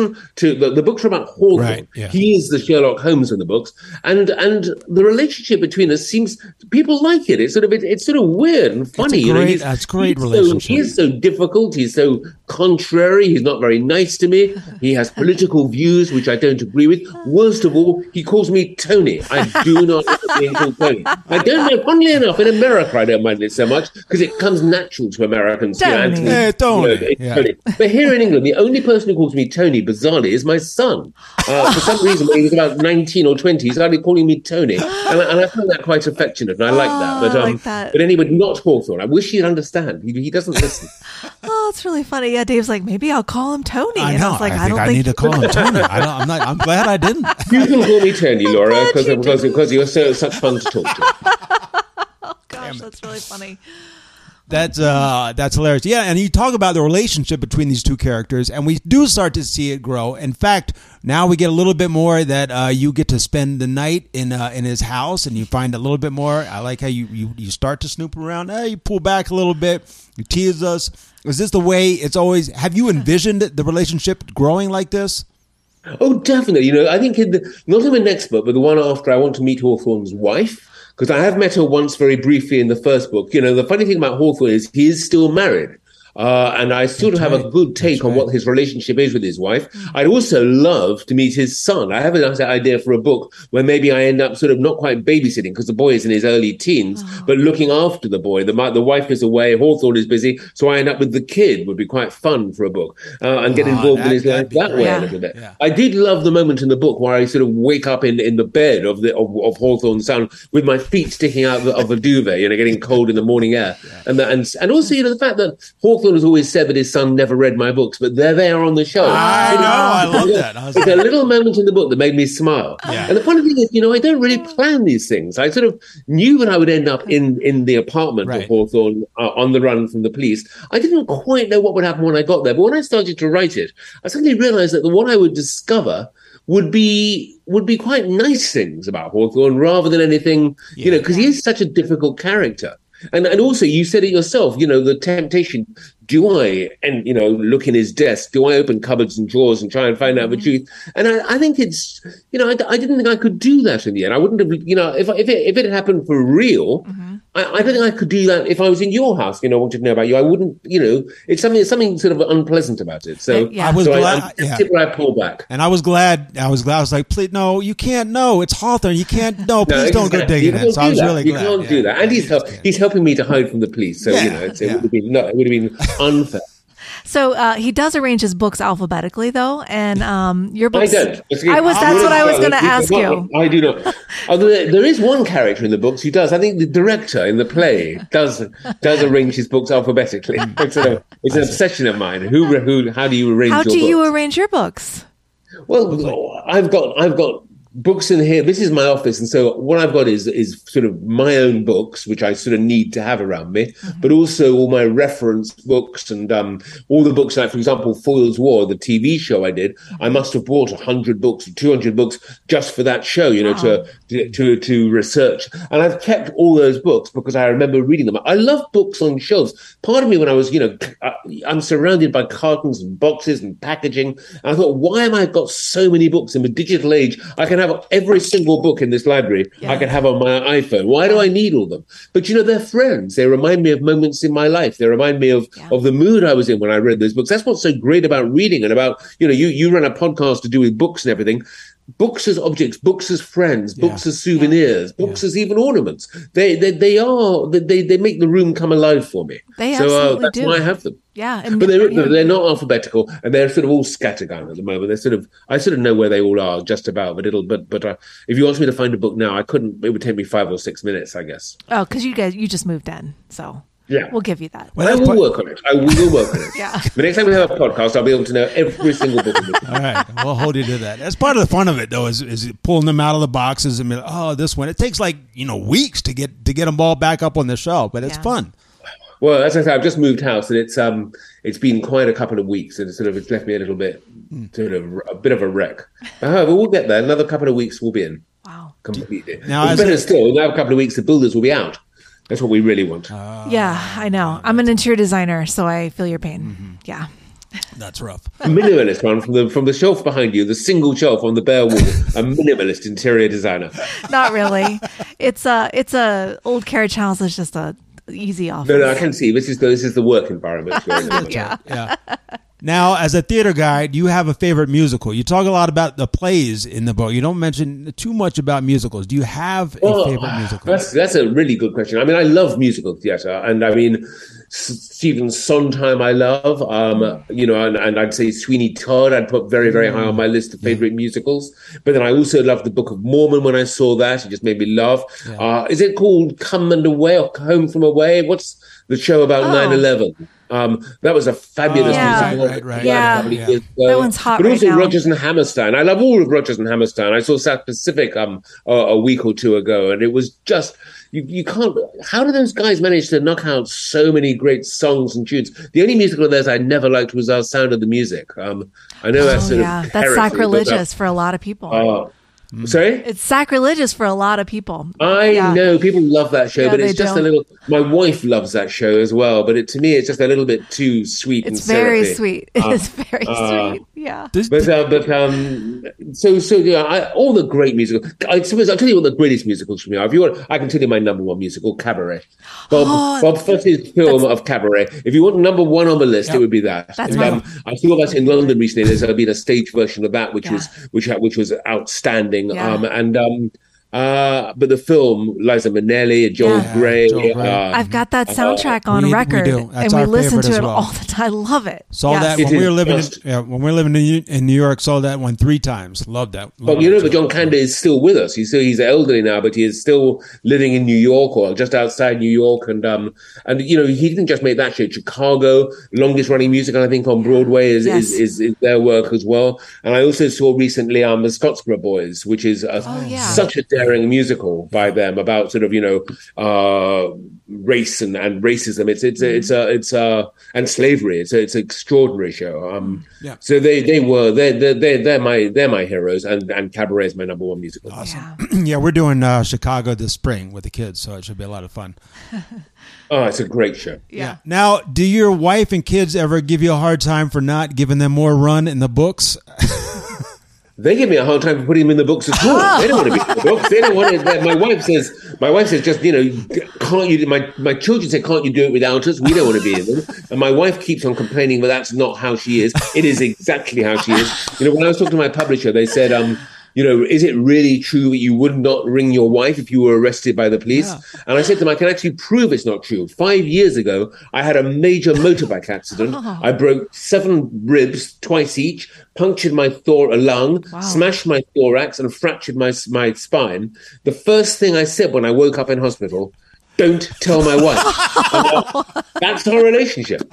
The books are about Hawthorne. Right, yeah. He is the Sherlock Holmes in the books. And the relationship between us people like it. It's sort of weird and funny. It's a great relationship. He's so difficult. He's so contrary. He's not very nice to me. He has political views which I don't agree with. Worst of all, he calls me Tony. I do not like being called Tony. I don't know. Funnily enough, in America, I don't mind it so much because it comes natural to Americans. Tony. Tony. Tony. But here in England, the only person who calls me Tony, bizarrely, is my son. For some reason, when he was about 19 or 20, he started calling me Tony, and I found that quite affectionate, and I like that. But anybody not Hawthorne, I wish he'd understand. He doesn't listen. Oh, it's really funny. Yeah, Dave's like, maybe I'll call him Tony. I know. I think I need to call him Tony. I'm glad I didn't. You can call me Tony, Laura, because you're such fun to talk to. Oh gosh, that's really funny. That's hilarious. Yeah, and you talk about the relationship between these two characters, and we do start to see it grow. In fact, now we get a little bit more that you get to spend the night in his house, and you find a little bit more. I like how you start to snoop around. You pull back a little bit. You tease us. Is this the way it's always? Have you envisioned the relationship growing like this? Oh, definitely. I think not in the next book, but the one after, I want to meet Hawthorne's wife. Because I have met her once very briefly in the first book. The funny thing about Hawthorne is he is still married. And I still have a good take on what his relationship is with his wife. I'd also love to meet his son. I have an idea for a book where maybe I end up sort of not quite babysitting because the boy is in his early teens, but looking after the boy. The wife is away, Hawthorne is busy, so I end up with the kid. Would be quite fun for a book and get involved in his life that way a little bit. Yeah. I did love the moment in the book where I sort of wake up in the bed of Hawthorne's son with my feet sticking out of a duvet, getting cold in the morning air, and also the fact that Hawthorne has always said that his son never read my books, but there they are on the show. I know. I love that. There's a little moment in the book that made me smile. Yeah. And the funny thing is, I don't really plan these things. I sort of knew that I would end up in the apartment of Hawthorne on the run from the police. I didn't quite know what would happen when I got there, but when I started to write it, I suddenly realized that what I would discover would be quite nice things about Hawthorne rather than anything, because he is such a difficult character. And also, you said it yourself, the temptation, do I, and, look in his desk, do I open cupboards and drawers and try and find out the truth? And I think it's, I didn't think I could do that in the end. I wouldn't have, if it had happened for real, I don't think I could do that if I was in your house, wanted to know about you. I wouldn't, it's something sort of unpleasant about it. So I was glad. I pull back. And I was glad. I was like, please, no, you can't. No, it's Hawthorne. You can't. No, please don't go digging it. So I was really glad. You can't do that. And he's helping me to hide from the police. So, it would have been unfair. So he does arrange his books alphabetically, though, and your books. I don't. That's what I was going to ask you. I do not. Although there is one character in the books who does. I think the director in the play does arrange his books alphabetically. It's an obsession of mine. How do you arrange? How do you books? arrange your books? Well, I've got books in here. This is my office, and so what I've got is sort of my own books, which I sort of need to have around me, but also all my reference books and all the books, like for example, Foyle's War, the TV show I did. I must have bought 100 books or 200 books just for that show, to research. And I've kept all those books because I remember reading them. I love books on shelves. Part of me, when I was, I'm surrounded by cartons and boxes and packaging. And I thought, why am I got so many books in the digital age? I can have every single book in this library I can have on my iPhone. Why do I need all them? But they're friends. They remind me of moments in my life. They remind me of the mood I was in when I read those books. That's what's so great about reading and about, you run a podcast to do with books and everything. Books as objects, books as friends, books as souvenirs, books as even ornaments. They make the room come alive for me. They absolutely that's do. Why I have them. Yeah, but they're not alphabetical, and they're sort of all scattergun at the moment. I sort of know where they all are just about, but if you asked me to find a book now, I couldn't. It would take me 5 or 6 minutes, I guess. Oh, because you just moved in, so. Yeah. We'll give you that. Well, I will work on it. I will work on it. Yeah. The next time we have a podcast, I'll be able to know every single book. All right. We'll hold you to that. That's part of the fun of it, though, is pulling them out of the boxes and be like, this one. It takes weeks to get them all back up on the shelf, but it's fun. Well, as I said, I've just moved house, and it's been quite a couple of weeks, and it's left me a little bit, a bit of a wreck. However, we'll get there. Another couple of weeks, we'll be in. Wow. Completely. Now, better still, another couple of weeks, the builders will be out. That's what we really want. Yeah, I know. I'm an interior designer, so I feel your pain. Mm-hmm. Yeah. That's rough. A minimalist one from the shelf behind you, the single shelf on the bare wall. A minimalist interior designer. Not really. It's a old carriage house. It's just a easy office. No, I can see. This is the work environment. Yeah. Now, as a theater guy, do you have a favorite musical? You talk a lot about the plays in the book. You don't mention too much about musicals. Do you have a favorite musical? That's a really good question. I mean, I love musical theater, and I mean, Stephen Sondheim I love, and I'd say Sweeney Todd I'd put very, very high on my list of favorite musicals. But then I also loved the Book of Mormon when I saw that. It just made me laugh. Yeah. Is it called Come and Away or Home from Away? What's the show about 9/11? That was a fabulous musical. Right. Yeah. That one's hot. But also right now. Rodgers and Hammerstein. I love all of Rodgers and Hammerstein. I saw South Pacific a week or two ago, and it was just you can't. How do those guys manage to knock out so many great songs and tunes? The only musical of theirs I never liked was Sound of the Music. I know that's that's sacrilegious for a lot of people. Sorry? It's sacrilegious for a lot of people. I know people love that show, but it's just a little. My wife loves that show as well, but to me, it's just a little bit too sweet. It's very sweet. It's very sweet. Yeah. All the great musicals. I suppose I'll tell you what the greatest musicals for me are. If you want, I can tell you my number one musical, Cabaret. Bob Fosse's film of Cabaret. If you want number one on the list, it would be that. That's I saw that in London recently. There's been a stage version of that, which was outstanding. Yeah. But the film, Liza Minnelli, Joel Grey. I've got that soundtrack on record, and we listen to it all the time. I love it. Saw that when we were living in New York. Saw that one 3 times. Loved that. But you know, but John Kander is still with us. He's elderly now, but he is still living in New York or just outside New York. And you know, he didn't just make that show. Chicago, longest running musical, I think, on Broadway is their work as well. And I also saw recently the Scottsboro Boys, which is such a daring musical by them about sort of, you know, race and racism. It's and slavery. It's an extraordinary show. So they're my heroes, and Cabaret is my number one musical. Awesome. Yeah, we're doing Chicago this spring with the kids, so it should be a lot of fun. Oh, it's a great show. Yeah. Now, do your wife and kids ever give you a hard time for not giving them more run in the books? They give me a hard time for putting them in the books at all. They don't want to be in the books. They don't want to. My wife says, just, you know, can't you? My children say, can't you do it without us? We don't want to be in them. And my wife keeps on complaining, but that's not how she is. It is exactly how she is. You know, when I was talking to my publisher, they said, you know, is it really true that you would not ring your wife if you were arrested by the police? Yeah. And I said to them, I can actually prove it's not true. 5 years ago, I had a major motorbike accident. I broke 7 ribs, twice each, punctured my lung, smashed my thorax, and fractured my spine. The first thing I said when I woke up in hospital, don't tell my wife. That's our relationship.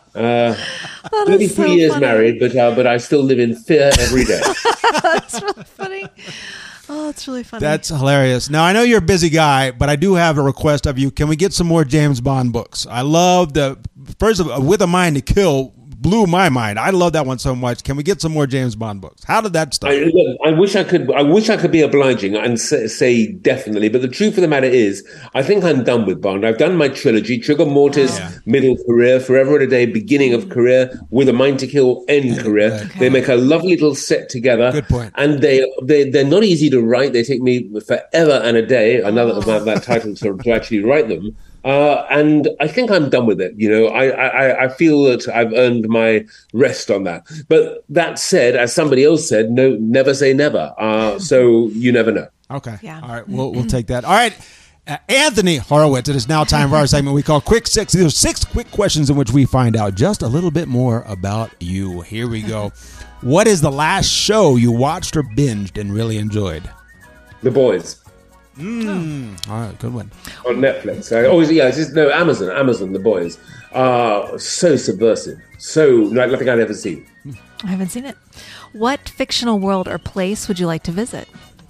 33 years married, but I still live in fear every day. That's really funny. Oh, it's really funny. That's hilarious. Now, I know you're a busy guy, but I do have a request of you. Can we get some more James Bond books? I love With a Mind to Kill blew my mind. I love that one so much. Can we get some more James Bond books? How did that start? I wish I could be obliging and say definitely, but the truth of the matter is, I think I'm done with Bond. I've done my trilogy: Trigger Mortis, middle career; Forever and a Day, beginning of career; With a Mind to Kill, end career. Okay. They make a lovely little set together. Good point. And they're not easy to write. They take me forever and a day. That title to actually write them. And I think I'm done with it. You know, I feel that I've earned my rest on that. But that said, as somebody else said, no, never say never. So you never know. Okay. Yeah. All right. We'll take that. All right. Anthony Horowitz, it is now time for our segment we call Quick Six. These are 6 quick questions in which we find out just a little bit more about you. Here we go. What is the last show you watched or binged and really enjoyed? The Boys. All right, good one. On Netflix. Amazon, The Boys. So subversive. So nothing I've ever seen. I haven't seen it. What fictional world or place would you like to visit?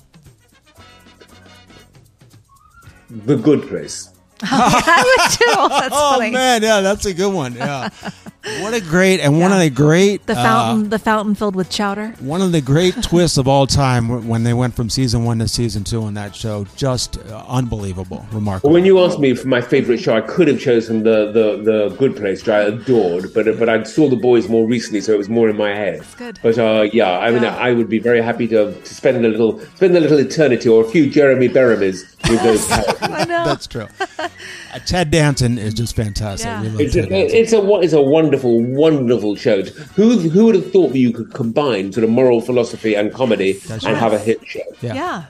The Good Place. I would too. That's funny. Oh man, yeah, that's a good one. Yeah. What a great one of the great the fountain filled with chowder. One of the great twists of all time when they went from season 1 to season 2 on that show. Just unbelievable, remarkable. Well, when you asked me for my favorite show, I could have chosen the Good Place, which I adored, but I saw The Boys more recently, so it was more in my head. That's good. But I would be very happy to spend a little eternity or a few Jeremy Berrimers with those characters. I know. That's true. Ted Danson is just fantastic. Yeah. It's a wonderful show. Who would have thought that you could combine sort of moral philosophy and comedy and have a hit show? Yeah.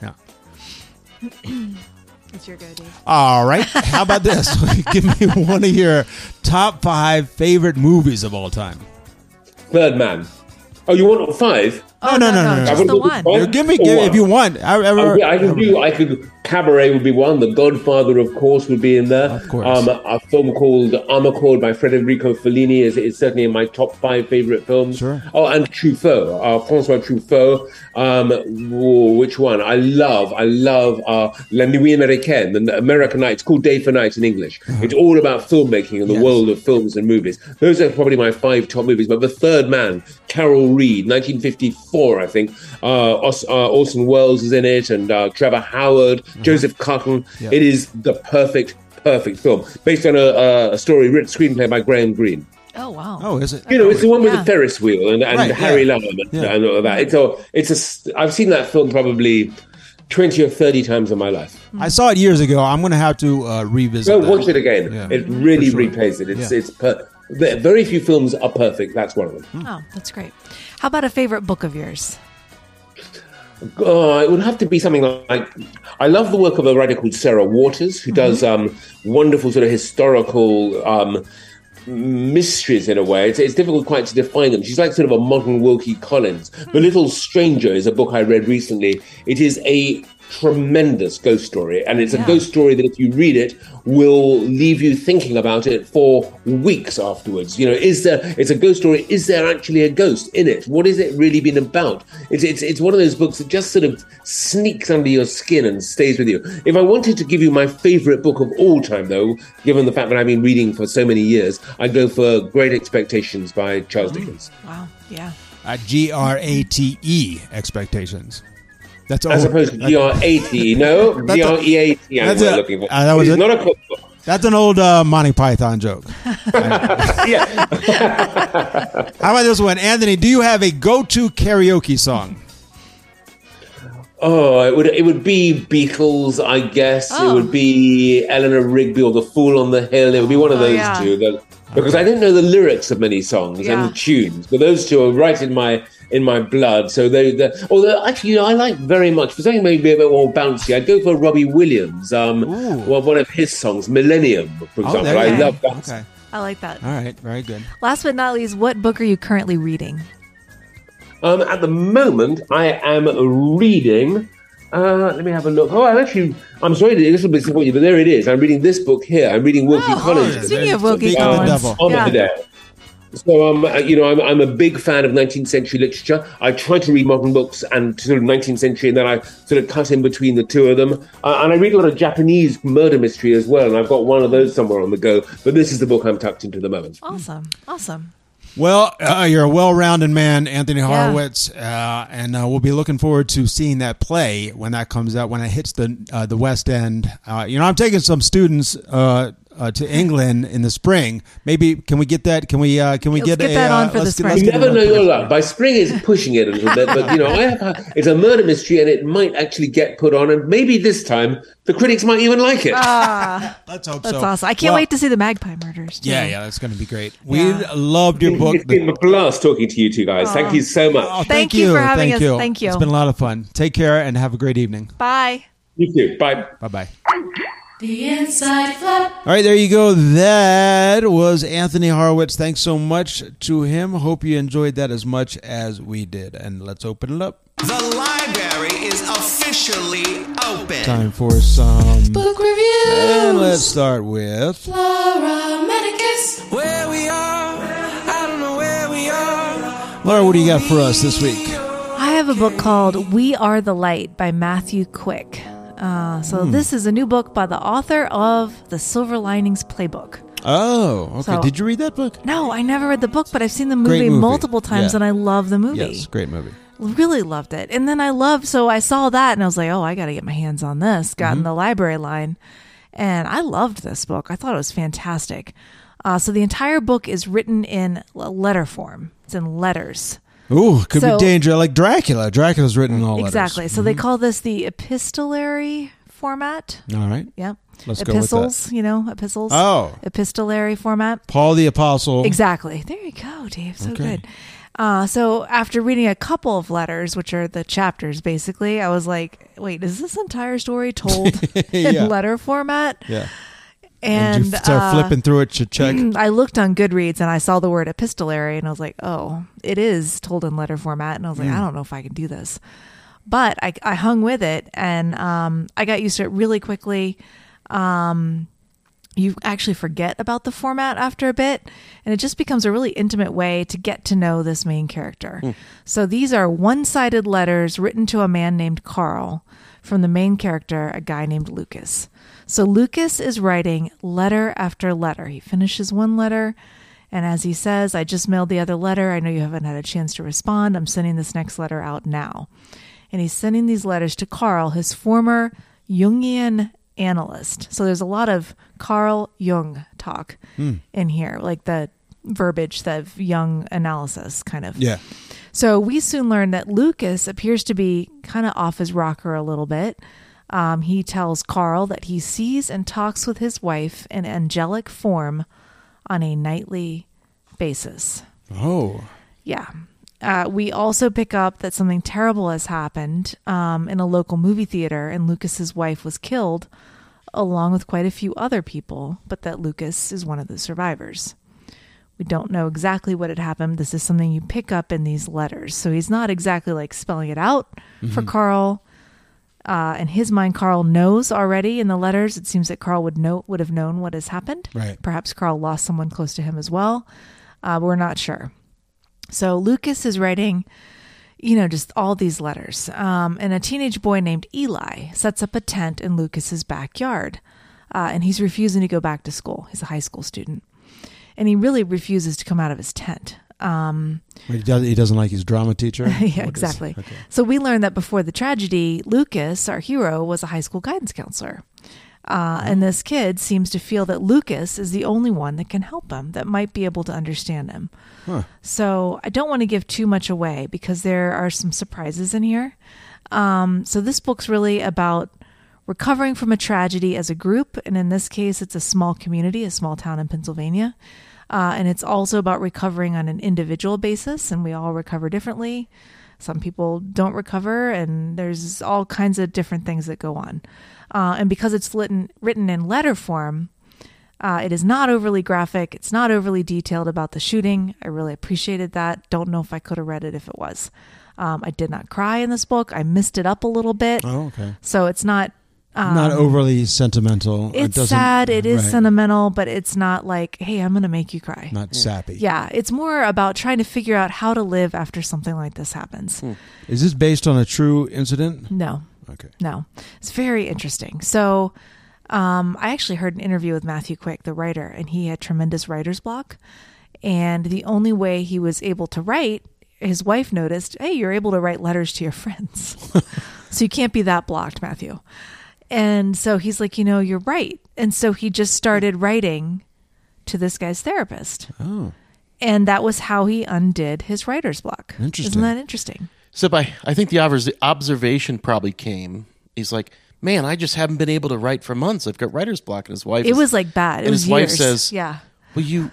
It's your go, Dave. All right. How about this? Give me one of your top 5 favorite movies of all time. Third Man. Oh, you want 5? No. Just the one. Give me if you want. I could. Cabaret would be one. The Godfather, of course, would be in there. Of course. A film called Amarcord by Federico Fellini is certainly in my top 5 favorite films. Sure. Oh, and Truffaut, Francois Truffaut. Which one? I love La Nuit Américaine, the American Night. It's called Day for Night in English. It's all about filmmaking and the world of films and movies. Those are probably my 5 top movies. But The Third Man, Carol Reed, 1954, I think. Orson Welles is in it, and Trevor Howard, Joseph Cotton. Yeah. It is the perfect film, based on a story written screenplay by Graham Greene. Oh wow! Oh, is it? You know, it's the one with the Ferris wheel and Harry Lamb and all of that. I've seen that film probably 20 or 30 times in my life. I saw it years ago. I'm going to have to revisit. Go watch it again. Yeah, it really replays it. It's very few films are perfect. That's one of them. Oh, that's great. How about a favorite book of yours? It would have to be something like, I love the work of a writer called Sarah Waters, who does wonderful sort of historical mysteries in a way. It's difficult quite to define them. She's like sort of a modern Wilkie Collins. The Little Stranger is a book I read recently. It is a tremendous ghost story, and it's a ghost story that if you read it will leave you thinking about it for weeks afterwards. You know, it's a ghost story, is there actually a ghost in it? What has it really been about? It's one of those books that just sort of sneaks under your skin and stays with you. If I wanted to give you my favorite book of all time, though, given the fact that I've been reading for so many years, I'd go for Great Expectations by Charles Dickens. Wow, yeah. Grate, Expectations. That's as opposed to G-R-A-T. No, G-R-E-A-T. I'm looking for. It's not a cookbook. That's an old Monty Python joke. Yeah. How about this one, Anthony? Do you have a go-to karaoke song? Oh, it would be Beatles, I guess. Oh. It would be Eleanor Rigby or The Fool on the Hill. It would be one of those two. Because I didn't know the lyrics of many songs and the tunes, but those two are right in my blood. So although actually, you know, I like very much, for something maybe a bit more bouncy, I'd go for Robbie Williams. One of his songs, Millennium, for example. I love that. Okay. I like that. All right, very good. Last but not least, what book are you currently reading? At the moment, I am reading. Let me have a look. I'm sorry, this will disappoint you, but there it is. I'm reading this book here. I'm reading Wilkie Collins. Speaking of Wilkie Collins, So, I'm a big fan of 19th century literature. I try to read modern books and sort of 19th century, and then I sort of cut in between the two of them. And I read a lot of Japanese murder mystery as well, and I've got one of those somewhere on the go. But this is the book I'm tucked into the moment. Awesome. Well, you're a well-rounded man, Anthony Horowitz, and we'll be looking forward to seeing that play when that comes out, when it hits the West End. I'm taking some students to England in the spring. Maybe can we get that? Can we get that on for the spring? You never know your luck. By spring is pushing it a little bit, but it's a murder mystery, and it might actually get put on, and maybe this time the critics might even like it. Let's hope so. That's awesome. I can't wait to see the Magpie Murders, too. Yeah, that's going to be great. We loved your book. It's been a blast talking to you two guys. Thank you so much. Oh, thank you for having us. Thank you. It's been a lot of fun. Take care and have a great evening. Bye. You too. Bye. Bye-bye. The Inside Flap. All right, there you go. That was Anthony Horowitz. Thanks so much to him. Hope you enjoyed that as much as we did. And let's open it up. The library is officially open. Time for some Book reviews. And let's start with Laura Medicus. Where we are, I don't know where we are. Laura, what do you got for us this week? I have a book called We Are the Light by Matthew Quick. This is a new book by the author of The Silver Linings Playbook. Oh, okay. So, did you read that book? No, I never read the book, but I've seen the movie multiple times, and I love the movie. Yes, great movie. Really loved it. And then so I saw that, and I was like, oh, I got to get my hands on this. Got in the library line, and I loved this book. I thought it was fantastic. So the entire book is written in letter form. It's in letters. Ooh, could be dangerous, like Dracula. Dracula's written in all letters. Exactly. So they call this the epistolary format. All right. Yep. Let's epistles, go with that. Epistles. Oh. Epistolary format. Paul the Apostle. Exactly. There you go, Dave. So good. So after reading a couple of letters, which are the chapters, basically, I was like, wait, is this entire story told in letter format? Yeah. And you start flipping through it to check. I looked on Goodreads and I saw the word epistolary and I was like, oh, it is told in letter format. And I was like, I don't know if I can do this. But I hung with it and I got used to it really quickly. You actually forget about the format after a bit, and it just becomes a really intimate way to get to know this main character. So these are one-sided letters written to a man named Carl from the main character, a guy named Lucas. So Lucas is writing letter after letter. He finishes one letter, and as he says, I just mailed the other letter. I know you haven't had a chance to respond. I'm sending this next letter out now. And he's sending these letters to Carl, his former Jungian analyst. So there's a lot of Carl Jung talk in here, like the verbiage, the Jung analysis kind of. Yeah. So we soon learn that Lucas appears to be kind of off his rocker a little bit. He tells Carl that he sees and talks with his wife in angelic form on a nightly basis. Oh. Yeah. We also pick up that something terrible has happened in a local movie theater, and Lucas's wife was killed along with quite a few other people, but that Lucas is one of the survivors. We don't know exactly what had happened. This is something you pick up in these letters. So he's not exactly like spelling it out for Carl. In his mind, Carl knows already in the letters. It seems that Carl would have known what has happened. Right. Perhaps Carl lost someone close to him as well. But we're not sure. So Lucas is writing, just all these letters. And a teenage boy named Eli sets up a tent in Lucas's backyard. And he's refusing to go back to school. He's a high school student. And he really refuses to come out of his tent. He doesn't like his drama teacher? Yeah, exactly. Okay. So we learned that before the tragedy, Lucas, our hero, was a high school guidance counselor. And this kid seems to feel that Lucas is the only one that can help him, that might be able to understand him. Huh. So I don't want to give too much away because there are some surprises in here. So this book's really about recovering from a tragedy as a group. And in this case, it's a small community, a small town in Pennsylvania. And it's also about recovering on an individual basis, and we all recover differently. Some people don't recover, and there's all kinds of different things that go on. And because it's written in letter form, it is not overly graphic. It's not overly detailed about the shooting. I really appreciated that. Don't know if I could have read it if it was. I did not cry in this book. I missed it up a little bit. Oh, okay. So it's not overly sentimental. It's sad. It is sentimental, but it's not like, hey, I'm going to make you cry. Not sappy. Yeah. It's more about trying to figure out how to live after something like this happens. Is this based on a true incident? No. Okay. No. It's very interesting. So I actually heard an interview with Matthew Quick, the writer, and he had tremendous writer's block. And the only way he was able to write, his wife noticed, hey, you're able to write letters to your friends. So you can't be that blocked, Matthew. And so he's like, you're right. And so he just started writing to this guy's therapist. Oh. And that was how he undid his writer's block. Interesting. Isn't that interesting? So I think the observation probably came. He's like, man, I just haven't been able to write for months. I've got writer's block. And his wife was like bad. It was his years. Wife says, yeah. Well, you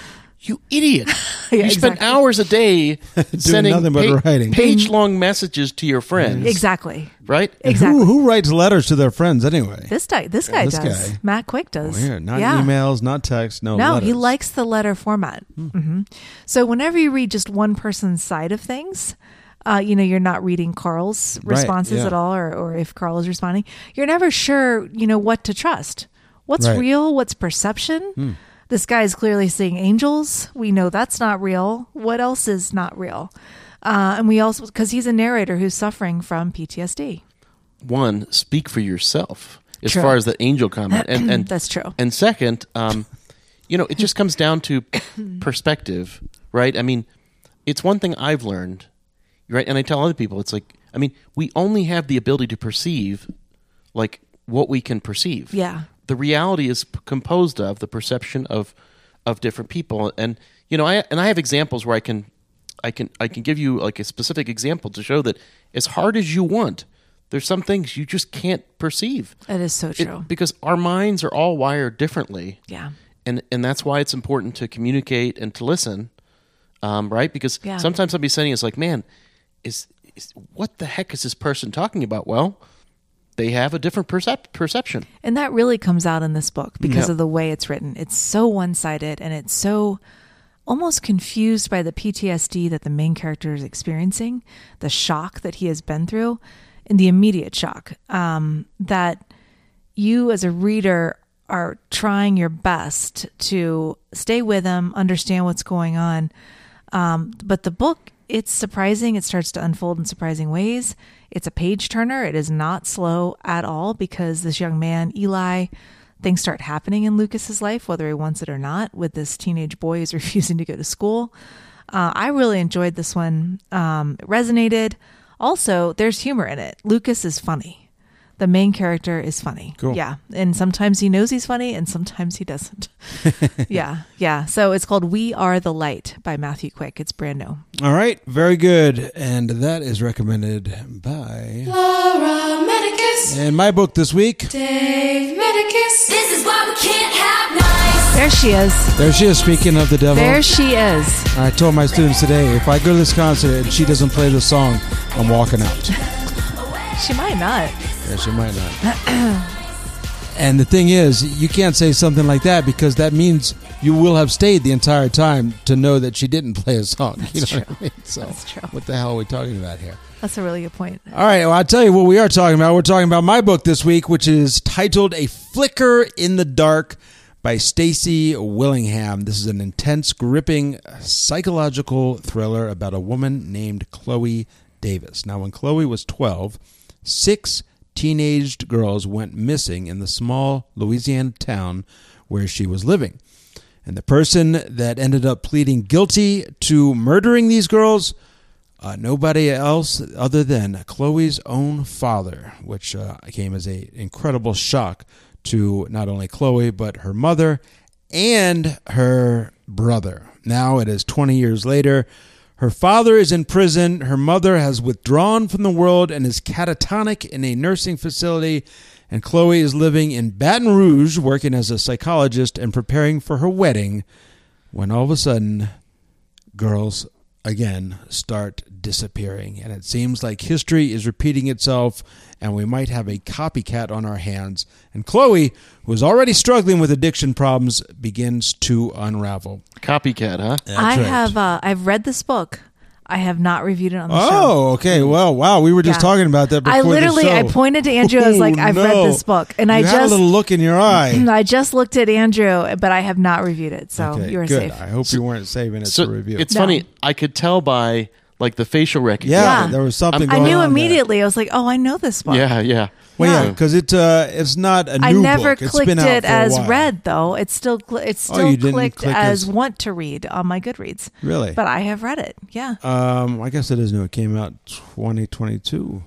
idiot. Yeah, you spend hours a day sending nothing but writing. Page-long messages to your friends. Exactly. Right? Exactly. Who writes letters to their friends anyway? This guy does. Matt Quick does. Oh, yeah. Not emails, not text, no letters. He likes the letter format. Mm-hmm. So whenever you read just one person's side of things, you're not reading Carl's responses at all, or if Carl is responding. You're never sure, what to trust. What's real? What's perception? This guy is clearly seeing angels. We know that's not real. What else is not real? And we also, because he's a narrator who's suffering from PTSD. One, speak for yourself as far as the angel comment. And that's true. And second, it just comes down to perspective, right? I mean, it's one thing I've learned, right? And I tell other people, it's like, we only have the ability to perceive like what we can perceive. Yeah. The reality is composed of the perception of different people, and I have examples where I can give you like a specific example to show that as hard as you want, there's some things you just can't perceive. That is so true. Because our minds are all wired differently. Yeah, and that's why it's important to communicate and to listen, right? Because sometimes somebody's saying it's like, man, is what the heck is this person talking about? Well, they have a different perception. And that really comes out in this book because of the way it's written. It's so one-sided, and it's so almost confused by the PTSD that the main character is experiencing, the shock that he has been through, and the immediate shock that you as a reader are trying your best to stay with him, understand what's going on. But the book, it's surprising. It starts to unfold in surprising ways. It's a page turner. It is not slow at all because this young man, Eli, things start happening in Lucas's life, whether he wants it or not, with this teenage boy who's refusing to go to school. I really enjoyed this one. It resonated. Also, there's humor in it. Lucas is funny. The main character is funny. Cool. Yeah. And sometimes he knows he's funny and sometimes he doesn't. Yeah. So it's called We Are the Light by Matthew Quick. It's brand new. All right. Very good. And that is recommended by Laura Medicus. And my book this week. Dave Medicus. This is why we can't have nice. There she is. There she is, speaking of the devil. There she is. I told my students today, if I go to this concert and she doesn't play the song, I'm walking out. She might not. Yeah, she might not. And the thing is, you can't say something like that because that means you will have stayed the entire time to know that she didn't play a song. That's you know true. What I mean? So That's true. What the hell are we talking about here? That's a really good point. All right, well, I'll tell you what we are talking about. We're talking about my book this week, which is titled A Flicker in the Dark by Stacy Willingham. This is an intense, gripping, psychological thriller about a woman named Chloe Davis. Now, when Chloe was 12, 6 teenaged girls went missing in the small Louisiana town where she was living. And the person that ended up pleading guilty to murdering these girls, nobody else other than Chloe's own father, which came as an incredible shock to not only Chloe, but her mother and her brother. Now it is 20 years later. Her father is in prison. Her mother has withdrawn from the world and is catatonic in a nursing facility. And Chloe is living in Baton Rouge, working as a psychologist and preparing for her wedding, when all of a sudden, girls again start disappearing. And it seems like history is repeating itself, and we might have a copycat on our hands. And Chloe, who is already struggling with addiction problems, begins to unravel. Copycat, huh? That's right. I've read this book. I have not reviewed it on the show. Oh, okay. Well, wow. We were just talking about that before I pointed to Andrew. I was like, I've read this book. And you had a little look in your eye. I just looked at Andrew, but I have not reviewed it. So okay, you were good. safe. I hope you weren't saving it to review. It's funny. I could tell by like the facial recognition. Yeah, there was something going on. I knew immediately. I was like, oh, I know this book. Yeah. Well, yeah, because it's not a new book. I never It's clicked been out it for a as while. read, though. It's still you didn't clicked click as want to read on my Goodreads. Really? But I have read it. Yeah. I guess it is new. It came out 2022.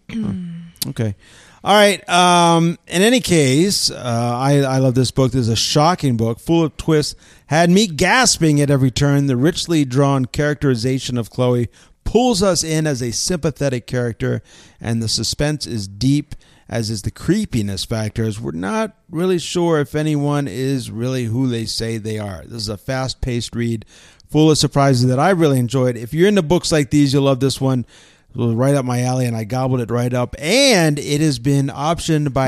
Okay. All right. In any case, I love this book. This is a shocking book, full of twists. Had me gasping at every turn. The richly drawn characterization of Chloe pulls us in as a sympathetic character, and the suspense is deep, as is the creepiness factors. We're not really sure if anyone is really who they say they are. This is a fast-paced read, full of surprises that I really enjoyed. If you're into books like these, you'll love this one. It was right up my alley, and I gobbled it right up. And it has been optioned by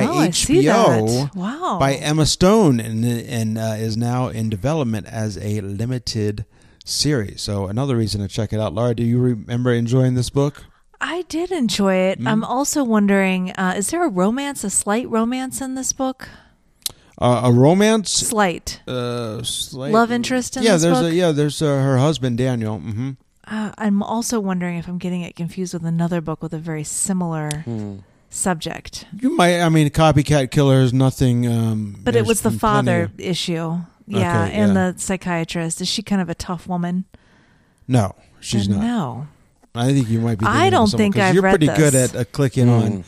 HBO by Emma Stone, and is now in development as a limited series. So another reason to check it out. Laura, do you remember enjoying this book? I did enjoy it. I'm also wondering, is there a slight romance in this book? A romance? Slight. Slight. Love interest in this book? There's her husband, Daniel. Mm-hmm. I'm also wondering if I'm getting it confused with another book with a very similar subject. You might. I mean, Copycat Killer is nothing. But it was the father issue. Yeah, Okay, and yeah. the psychiatrist. Is she kind of a tough woman? No, she's not. No. I think you might be. I don't think I've you're read pretty this. good at clicking on.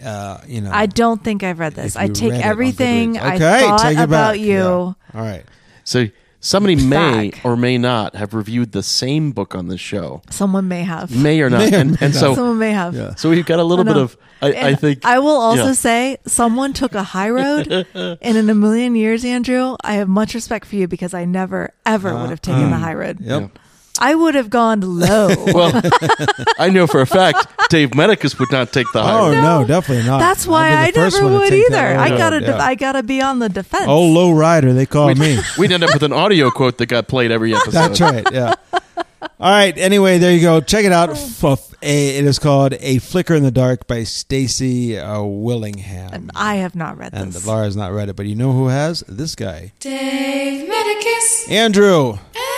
I don't think I've read this. If I you take read it on everything Goodreads. I Okay, thought take it about back. you. Yeah. All right. So somebody may Back. or may not have reviewed the same book on this show. Someone may have. May or not. May or and may so, Someone may have. Yeah. so we've got a little bit of, I think. I will also yeah. say someone took a high road, and in a million years, Andrew, I have much respect for you because I never, ever would have taken the high road. Yep. I would have gone low. Well, I know for a fact Dave Medicus would not take the high Oh road. no, definitely not. That's why I I'd be the first never one to would take that either. road. I gotta be on the defense. Oh, low rider, they call me. We'd end up with an audio quote that got played every episode. That's right. Yeah. All right. Anyway, there you go. Check it out. It is called A Flicker in the Dark by Stacy Willingham. And I have not read And this. Laura's not read it, but you know who has? This guy. Dave Medicus. Andrew.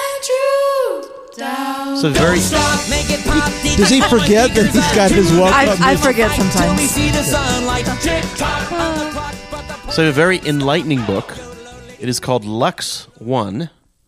Down. So very Does he forget that he's got his welcome? I forget sometimes. So a very enlightening book. It is called Lux 1,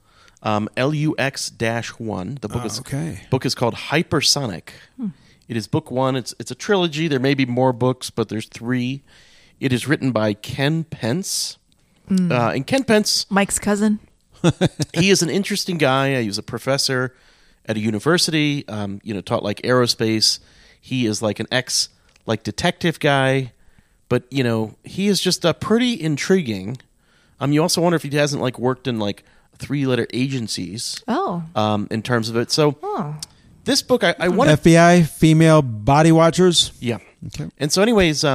LUX-1. The book is called Hypersonic. It is book 1. It's a trilogy. There may be more books, but there's 3. It is written by Ken Pence. And Ken Pence, Mike's cousin. he is an interesting guy. He was a professor at a university, taught like aerospace. He is like an detective guy, But he is just pretty intriguing. You also wonder if he hasn't like worked in like 3-letter agencies. Oh. In terms of it, so this book I want FBI female body watchers. Yeah. Okay. And so, anyways,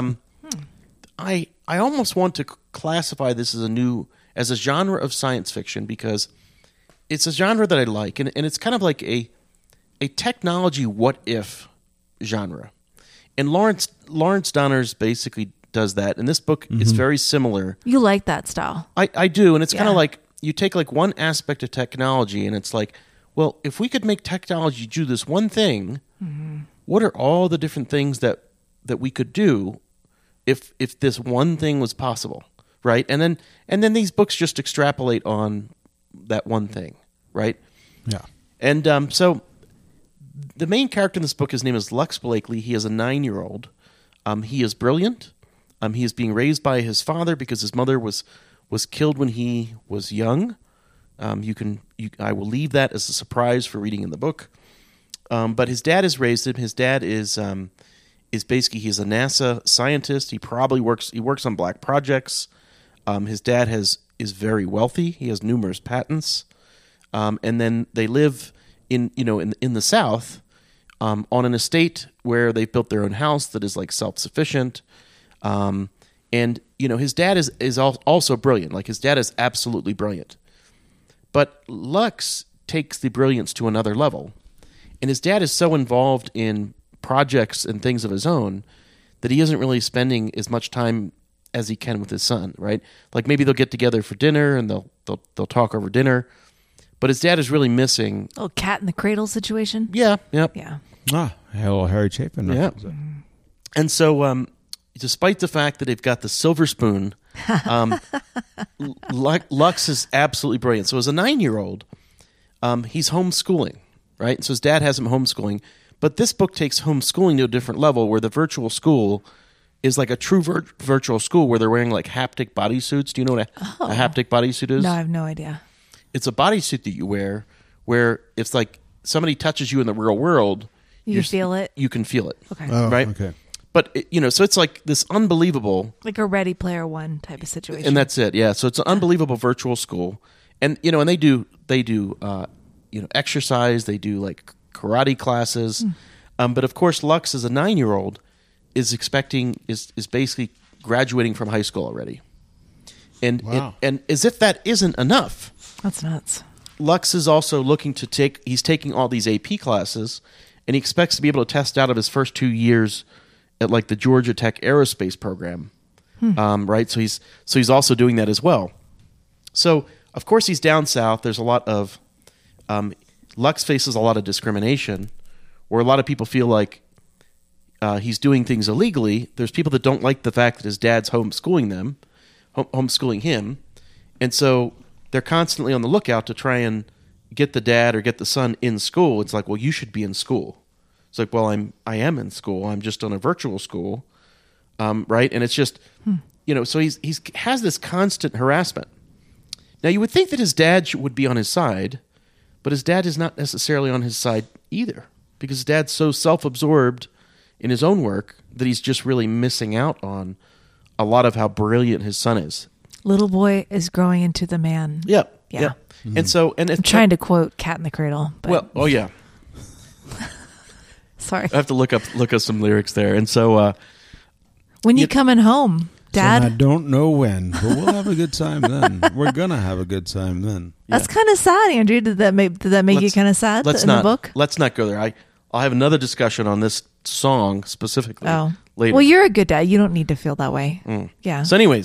I almost want to classify this as a genre of science fiction because it's a genre that I like, and it's kind of like a technology what if genre. And Lawrence Donners basically does that, and this book is very similar. You like that style. I do, and it's kind of like you take like one aspect of technology, and it's like, well, if we could make technology do this one thing, what are all the different things that we could do if this one thing was possible, right? And then these books just extrapolate on that one thing, right? Yeah. And so the main character in this book, his name is Lux Blakely. He is a 9-year-old. He is brilliant. He is being raised by his father because his mother was killed when he was young. I will leave that as a surprise for reading in the book. But his dad has raised him. His dad is basically, he's a NASA scientist. He works on black projects. His dad is very wealthy. He has numerous patents. And then they live in the South, on an estate where they've built their own house that is like self-sufficient. And his dad is also brilliant. Like his dad is absolutely brilliant. But Lux takes the brilliance to another level. And his dad is so involved in projects and things of his own that he isn't really spending as much time as he can with his son, right? Like maybe they'll get together for dinner and they'll talk over dinner. But his dad is really missing. A little cat in the cradle situation? Yeah, yep. Yeah. Hello, Harry Chapin. Yeah. And so despite the fact that they've got the silver spoon, Lux is absolutely brilliant. So as a 9-year-old, he's homeschooling, right? So his dad has him homeschooling. But this book takes homeschooling to a different level where the virtual school is like a true virtual school where they're wearing like haptic bodysuits. Do you know what a haptic bodysuit is? No, I have no idea. It's a bodysuit that you wear where it's like somebody touches you in the real world. You feel it? You can feel it. Okay. Oh, right? Okay. But, so it's like this unbelievable... Like a Ready Player One type of situation. And that's it, yeah. So it's an unbelievable virtual school. And, and they do exercise. They do, like, karate classes. But, of course, Lux, as a 9-year-old, is basically graduating from high school already. And, wow. and as if that isn't enough... That's nuts. Lux is also looking to he's taking all these AP classes, and he expects to be able to test out of his first 2 years at like the Georgia Tech Aerospace program, right? So he's also doing that as well. So of course he's down south. There's a lot of Lux faces a lot of discrimination, where a lot of people feel like he's doing things illegally. There's people that don't like the fact that his dad's homeschooling him, and so they're constantly on the lookout to try and get the dad or get the son in school. It's like, well, you should be in school. It's like, well, I am in school. I'm just on a virtual school, right? And it's just, so he has this constant harassment. Now, you would think that his dad would be on his side, but his dad is not necessarily on his side either, because his dad's so self-absorbed in his own work that he's just really missing out on a lot of how brilliant his son is. Little boy is growing into the man. Yep. Yeah. Yep. And so, I'm trying to quote Cat in the Cradle. But... Well, oh yeah. Sorry. I have to look up some lyrics there. And so, when you coming home, Dad? I don't know when, but we'll have a good time then. We're gonna have a good time then. That's kind of sad, Andrew. Did that make you kind of sad in the book? Let's not go there. I'll have another discussion on this song specifically later. Well, you're a good dad. You don't need to feel that way. Yeah. So, anyways.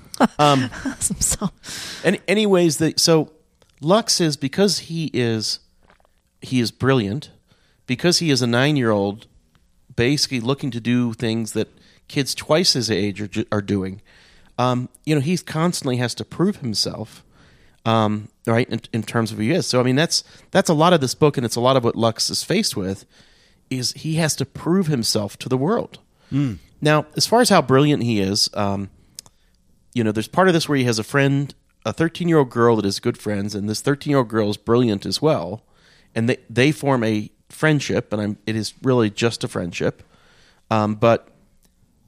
So Lux is, because he is brilliant, because he is a 9-year-old, basically looking to do things that kids twice his age are doing. He constantly has to prove himself, right, in terms of who he is. So, I mean, that's a lot of this book, and it's a lot of what Lux is faced with, is he has to prove himself to the world. Now, as far as how brilliant he is, there's part of this where he has a friend, a 13-year-old girl that is good friends, and this 13-year-old girl is brilliant as well, and they form a friendship, and it is really just a friendship. But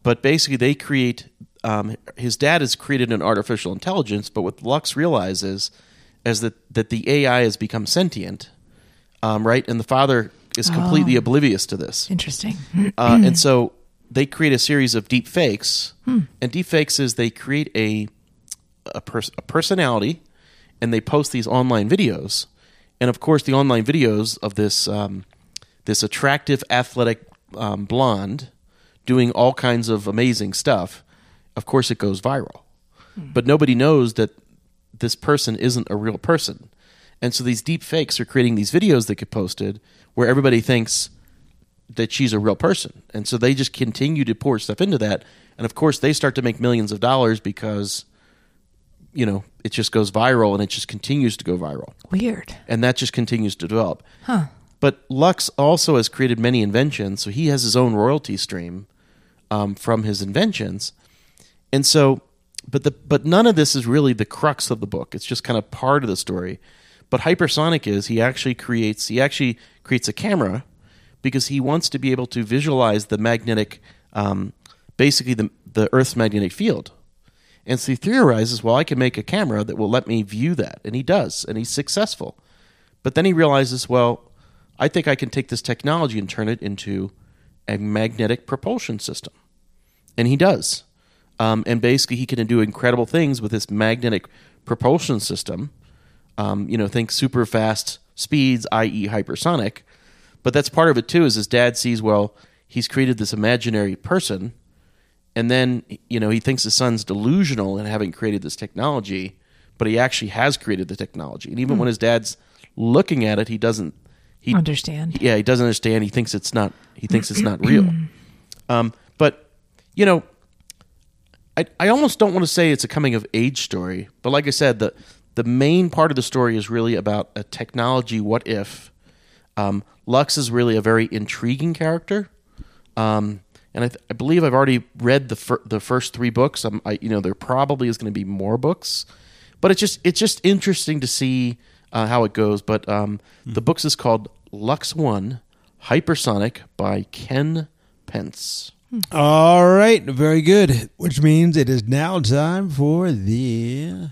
But basically, they create. His dad has created an artificial intelligence, but what Lux realizes is that the AI has become sentient, right? And the father is completely oblivious to this. Interesting. And so they create a series of deep fakes, and deep fakes is they create a personality, and they post these online videos. And of course, the online videos of this this attractive, athletic blonde doing all kinds of amazing stuff, of course it goes viral. But nobody knows that this person isn't a real person. And so these deep fakes are creating these videos that get posted where everybody thinks that she's a real person. And so they just continue to pour stuff into that. And of course they start to make millions of dollars because, you know, it just goes viral and it just continues to go viral. Weird. And that just continues to develop. But Lux also has created many inventions, so he has his own royalty stream from his inventions. And so, but none of this is really the crux of the book. It's just kind of part of the story. But Hypersonic is he actually creates a camera because he wants to be able to visualize the magnetic, basically the Earth's magnetic field. And so he theorizes, well, I can make a camera that will let me view that. And he does, and he's successful. But then he realizes, well, I think I can take this technology and turn it into a magnetic propulsion system. And he does. And basically he can do incredible things with this magnetic propulsion system. Think super fast speeds, i.e. hypersonic. But that's part of it too, is his dad sees, well, he's created this imaginary person. And then, he thinks his son's delusional in having created this technology, but he actually has created the technology. And even when his dad's looking at it, he doesn't understand. Yeah, he doesn't understand. He thinks it's not real. But, I almost don't want to say it's a coming of age story, but like I said, the main part of the story is really about a technology what if. Lux is really a very intriguing character. And I believe I've already read the first 3 books. There probably is going to be more books, but it's just interesting to see how it goes. But the book is called Lux 1 Hypersonic by Ken Pence. All right, very good. Which means it is now time for the.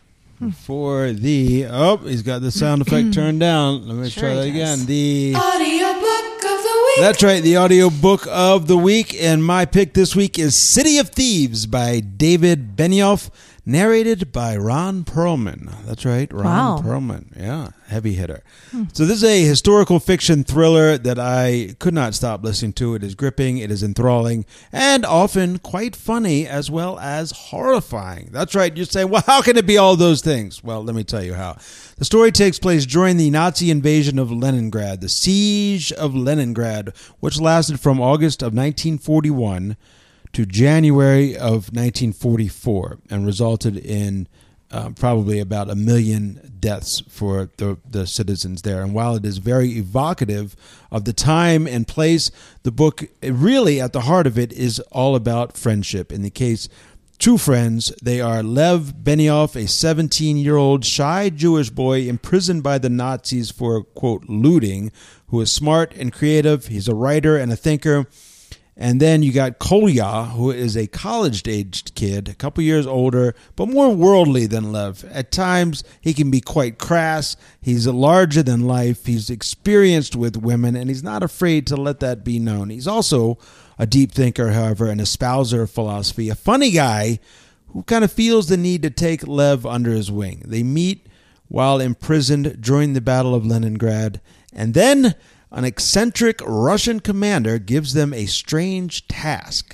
Oh, he's got the sound effect turned down. Let me try that again. The audiobook of the week. That's right, the audiobook of the week. And my pick this week is City of Thieves by David Benioff, narrated by Ron Perlman. That's right, Ron Perlman. Yeah, heavy hitter. So this is a historical fiction thriller that I could not stop listening to. It is gripping, it is enthralling, and often quite funny as well as horrifying. That's right, you say, well, how can it be all those things? Well, let me tell you how. The story takes place during the Nazi invasion of Leningrad, the Siege of Leningrad, which lasted from August of 1941 to January of 1944 and resulted in probably about 1 million deaths for the citizens there. And while it is very evocative of the time and place, the book really at the heart of it is all about friendship. In the case, 2 friends, they are Lev Benioff, a 17-year-old shy Jewish boy imprisoned by the Nazis for, quote, looting, who is smart and creative. He's a writer and a thinker. And then you got Kolya, who is a college-aged kid, a couple years older, but more worldly than Lev. At times, he can be quite crass. He's larger than life. He's experienced with women, and he's not afraid to let that be known. He's also a deep thinker, however, an espouser of philosophy, a funny guy who kind of feels the need to take Lev under his wing. They meet while imprisoned during the Battle of Leningrad, and then an eccentric Russian commander gives them a strange task.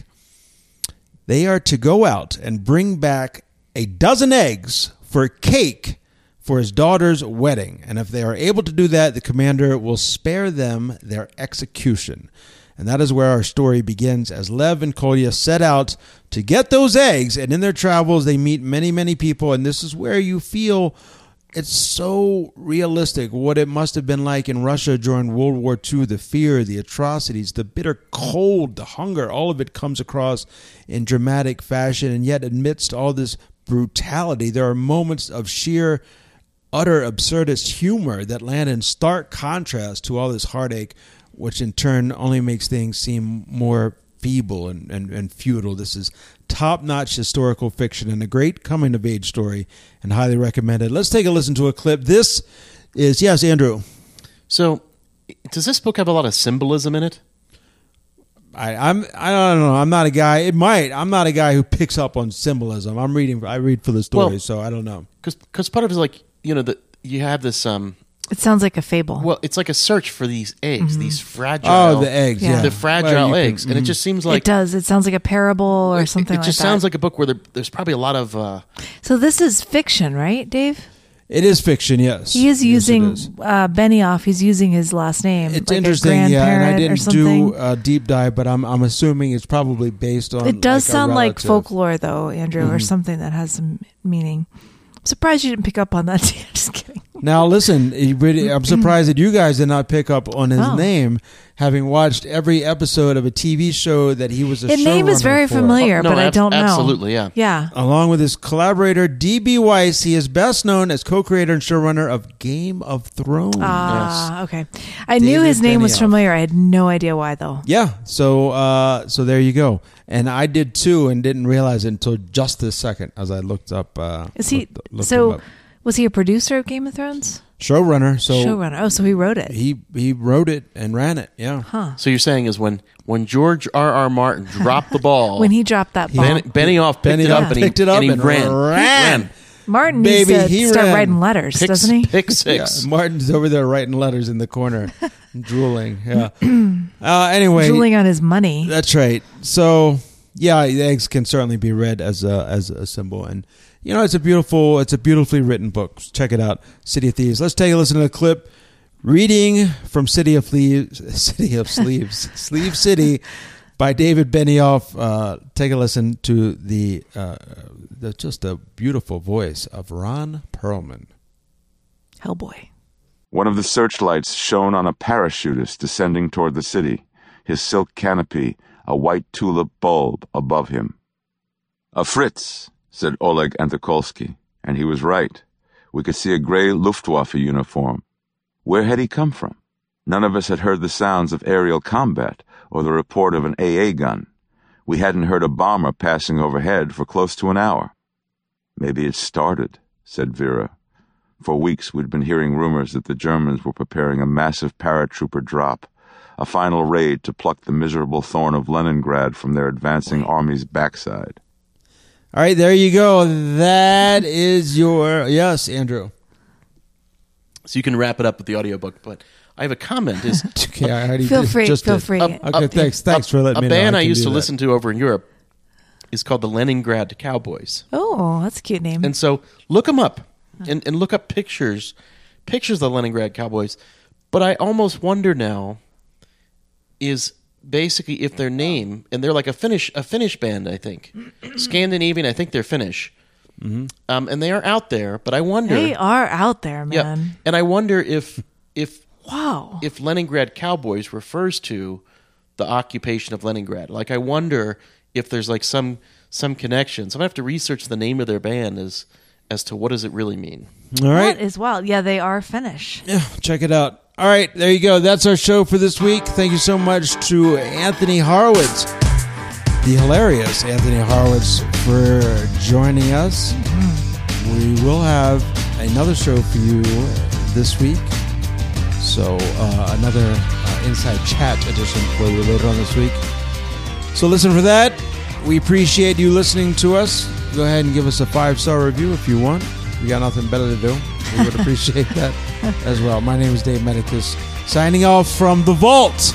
They are to go out and bring back a dozen eggs for a cake for his daughter's wedding. And if they are able to do that, the commander will spare them their execution. And that is where our story begins, as Lev and Kolya set out to get those eggs. And in their travels, they meet many, many people. And this is where you feel it's so realistic what it must have been like in Russia during World War II. The fear, the atrocities, the bitter cold, the hunger, all of it comes across in dramatic fashion. And yet amidst all this brutality, there are moments of sheer, utter absurdist humor that land in stark contrast to all this heartache, which in turn only makes things seem more feeble and feudal. This is top-notch historical fiction and a great coming-of-age story, and highly recommended. Let's take a listen to a clip. This is, yes, Andrew. So, does this book have a lot of symbolism in it? I don't know. I'm not a guy. It might. I'm not a guy who picks up on symbolism. I read for the story, so I don't know. Because part of it is like, you have this. It sounds like a fable. Well, it's like a search for these eggs, these fragile. The eggs, yeah. The fragile eggs, and it just seems like it does. It sounds like a parable or something. It just sounds like a book where there's probably a lot of. So this is fiction, right, Dave? It is fiction, yes. He is using Benioff. He's using his last name. It's like interesting, yeah. And I didn't do a deep dive, but I'm assuming it's probably based on. It does sound like folklore, though, Andrew, or something that has some meaning. I'm surprised you didn't pick up on that. Just kidding. Now, listen, I'm surprised that you guys did not pick up on his name, having watched every episode of a TV show that he was a showrunner for. The name is very familiar, but I don't know. Absolutely, yeah. Yeah. Along with his collaborator, D.B. Weiss, he is best known as co-creator and showrunner of Game of Thrones. Okay. I knew his name was familiar. I had no idea why, though. Yeah, so there you go. And I did, too, and didn't realize it until just this second as I looked up. Was he a producer of Game of Thrones? Showrunner. Oh, so he wrote it. He wrote it and ran it. Yeah. Huh. So you're saying is when George R.R. Martin dropped the ball, when he dropped that ball, Benioff picked it up and ran. Martin needs to start writing letters, doesn't he? Pick six. Yeah, Martin's over there writing letters in the corner, drooling. Yeah. Anyway, drooling on his money. That's right. So yeah, the eggs can certainly be read as a symbol, and it's a beautifully written book. Check it out, City of Thieves. Let's take a listen to the clip. Reading from City of Sleeves, Sleeve City, by David Benioff. Take a listen to the just a beautiful voice of Ron Perlman. Hellboy. One of the searchlights shone on a parachutist descending toward the city, his silk canopy a white tulip bulb above him. "A Fritz," said Oleg Antokolsky, and he was right. We could see a gray Luftwaffe uniform. Where had he come from? None of us had heard the sounds of aerial combat or the report of an AA gun. We hadn't heard a bomber passing overhead for close to an hour. "Maybe it started," said Vera. For weeks we'd been hearing rumors that the Germans were preparing a massive paratrooper drop, a final raid to pluck the miserable thorn of Leningrad from their advancing army's backside. All right, there you go. That is yes, Andrew. So you can wrap it up with the audiobook, but I have a comment. Feel free. Okay, thanks for letting me know. A band I used to listen to over in Europe is called the Leningrad Cowboys. Oh, that's a cute name. And so look them up and look up pictures of the Leningrad Cowboys. But I almost wonder now is basically if their name, and they're like a Finnish band, I think. Scandinavian, I think they're Finnish. Mm-hmm. And they are out there, but I wonder... They are out there, man. Yeah, and I wonder if Leningrad Cowboys refers to the occupation of Leningrad. Like, I wonder if there's like some connection. So I'm going to have to research the name of their band as to what does it really mean. All right. That is wild. Yeah, they are Finnish. Yeah, check it out. All right, there you go. That's our show for this week. Thank you so much to Anthony Horowitz, the hilarious Anthony Horowitz, for joining us. Mm-hmm. We will have another show for you this week. So another Inside Chat edition for you later on this week. So listen for that. We appreciate you listening to us. Go ahead and give us a 5-star review if you want. We got nothing better to do. We would appreciate that as well. My name is Dave Medicus, signing off from the vault.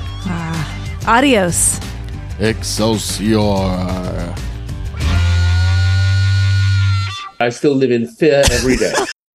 Adios. Excelsior. I still live in fear every day.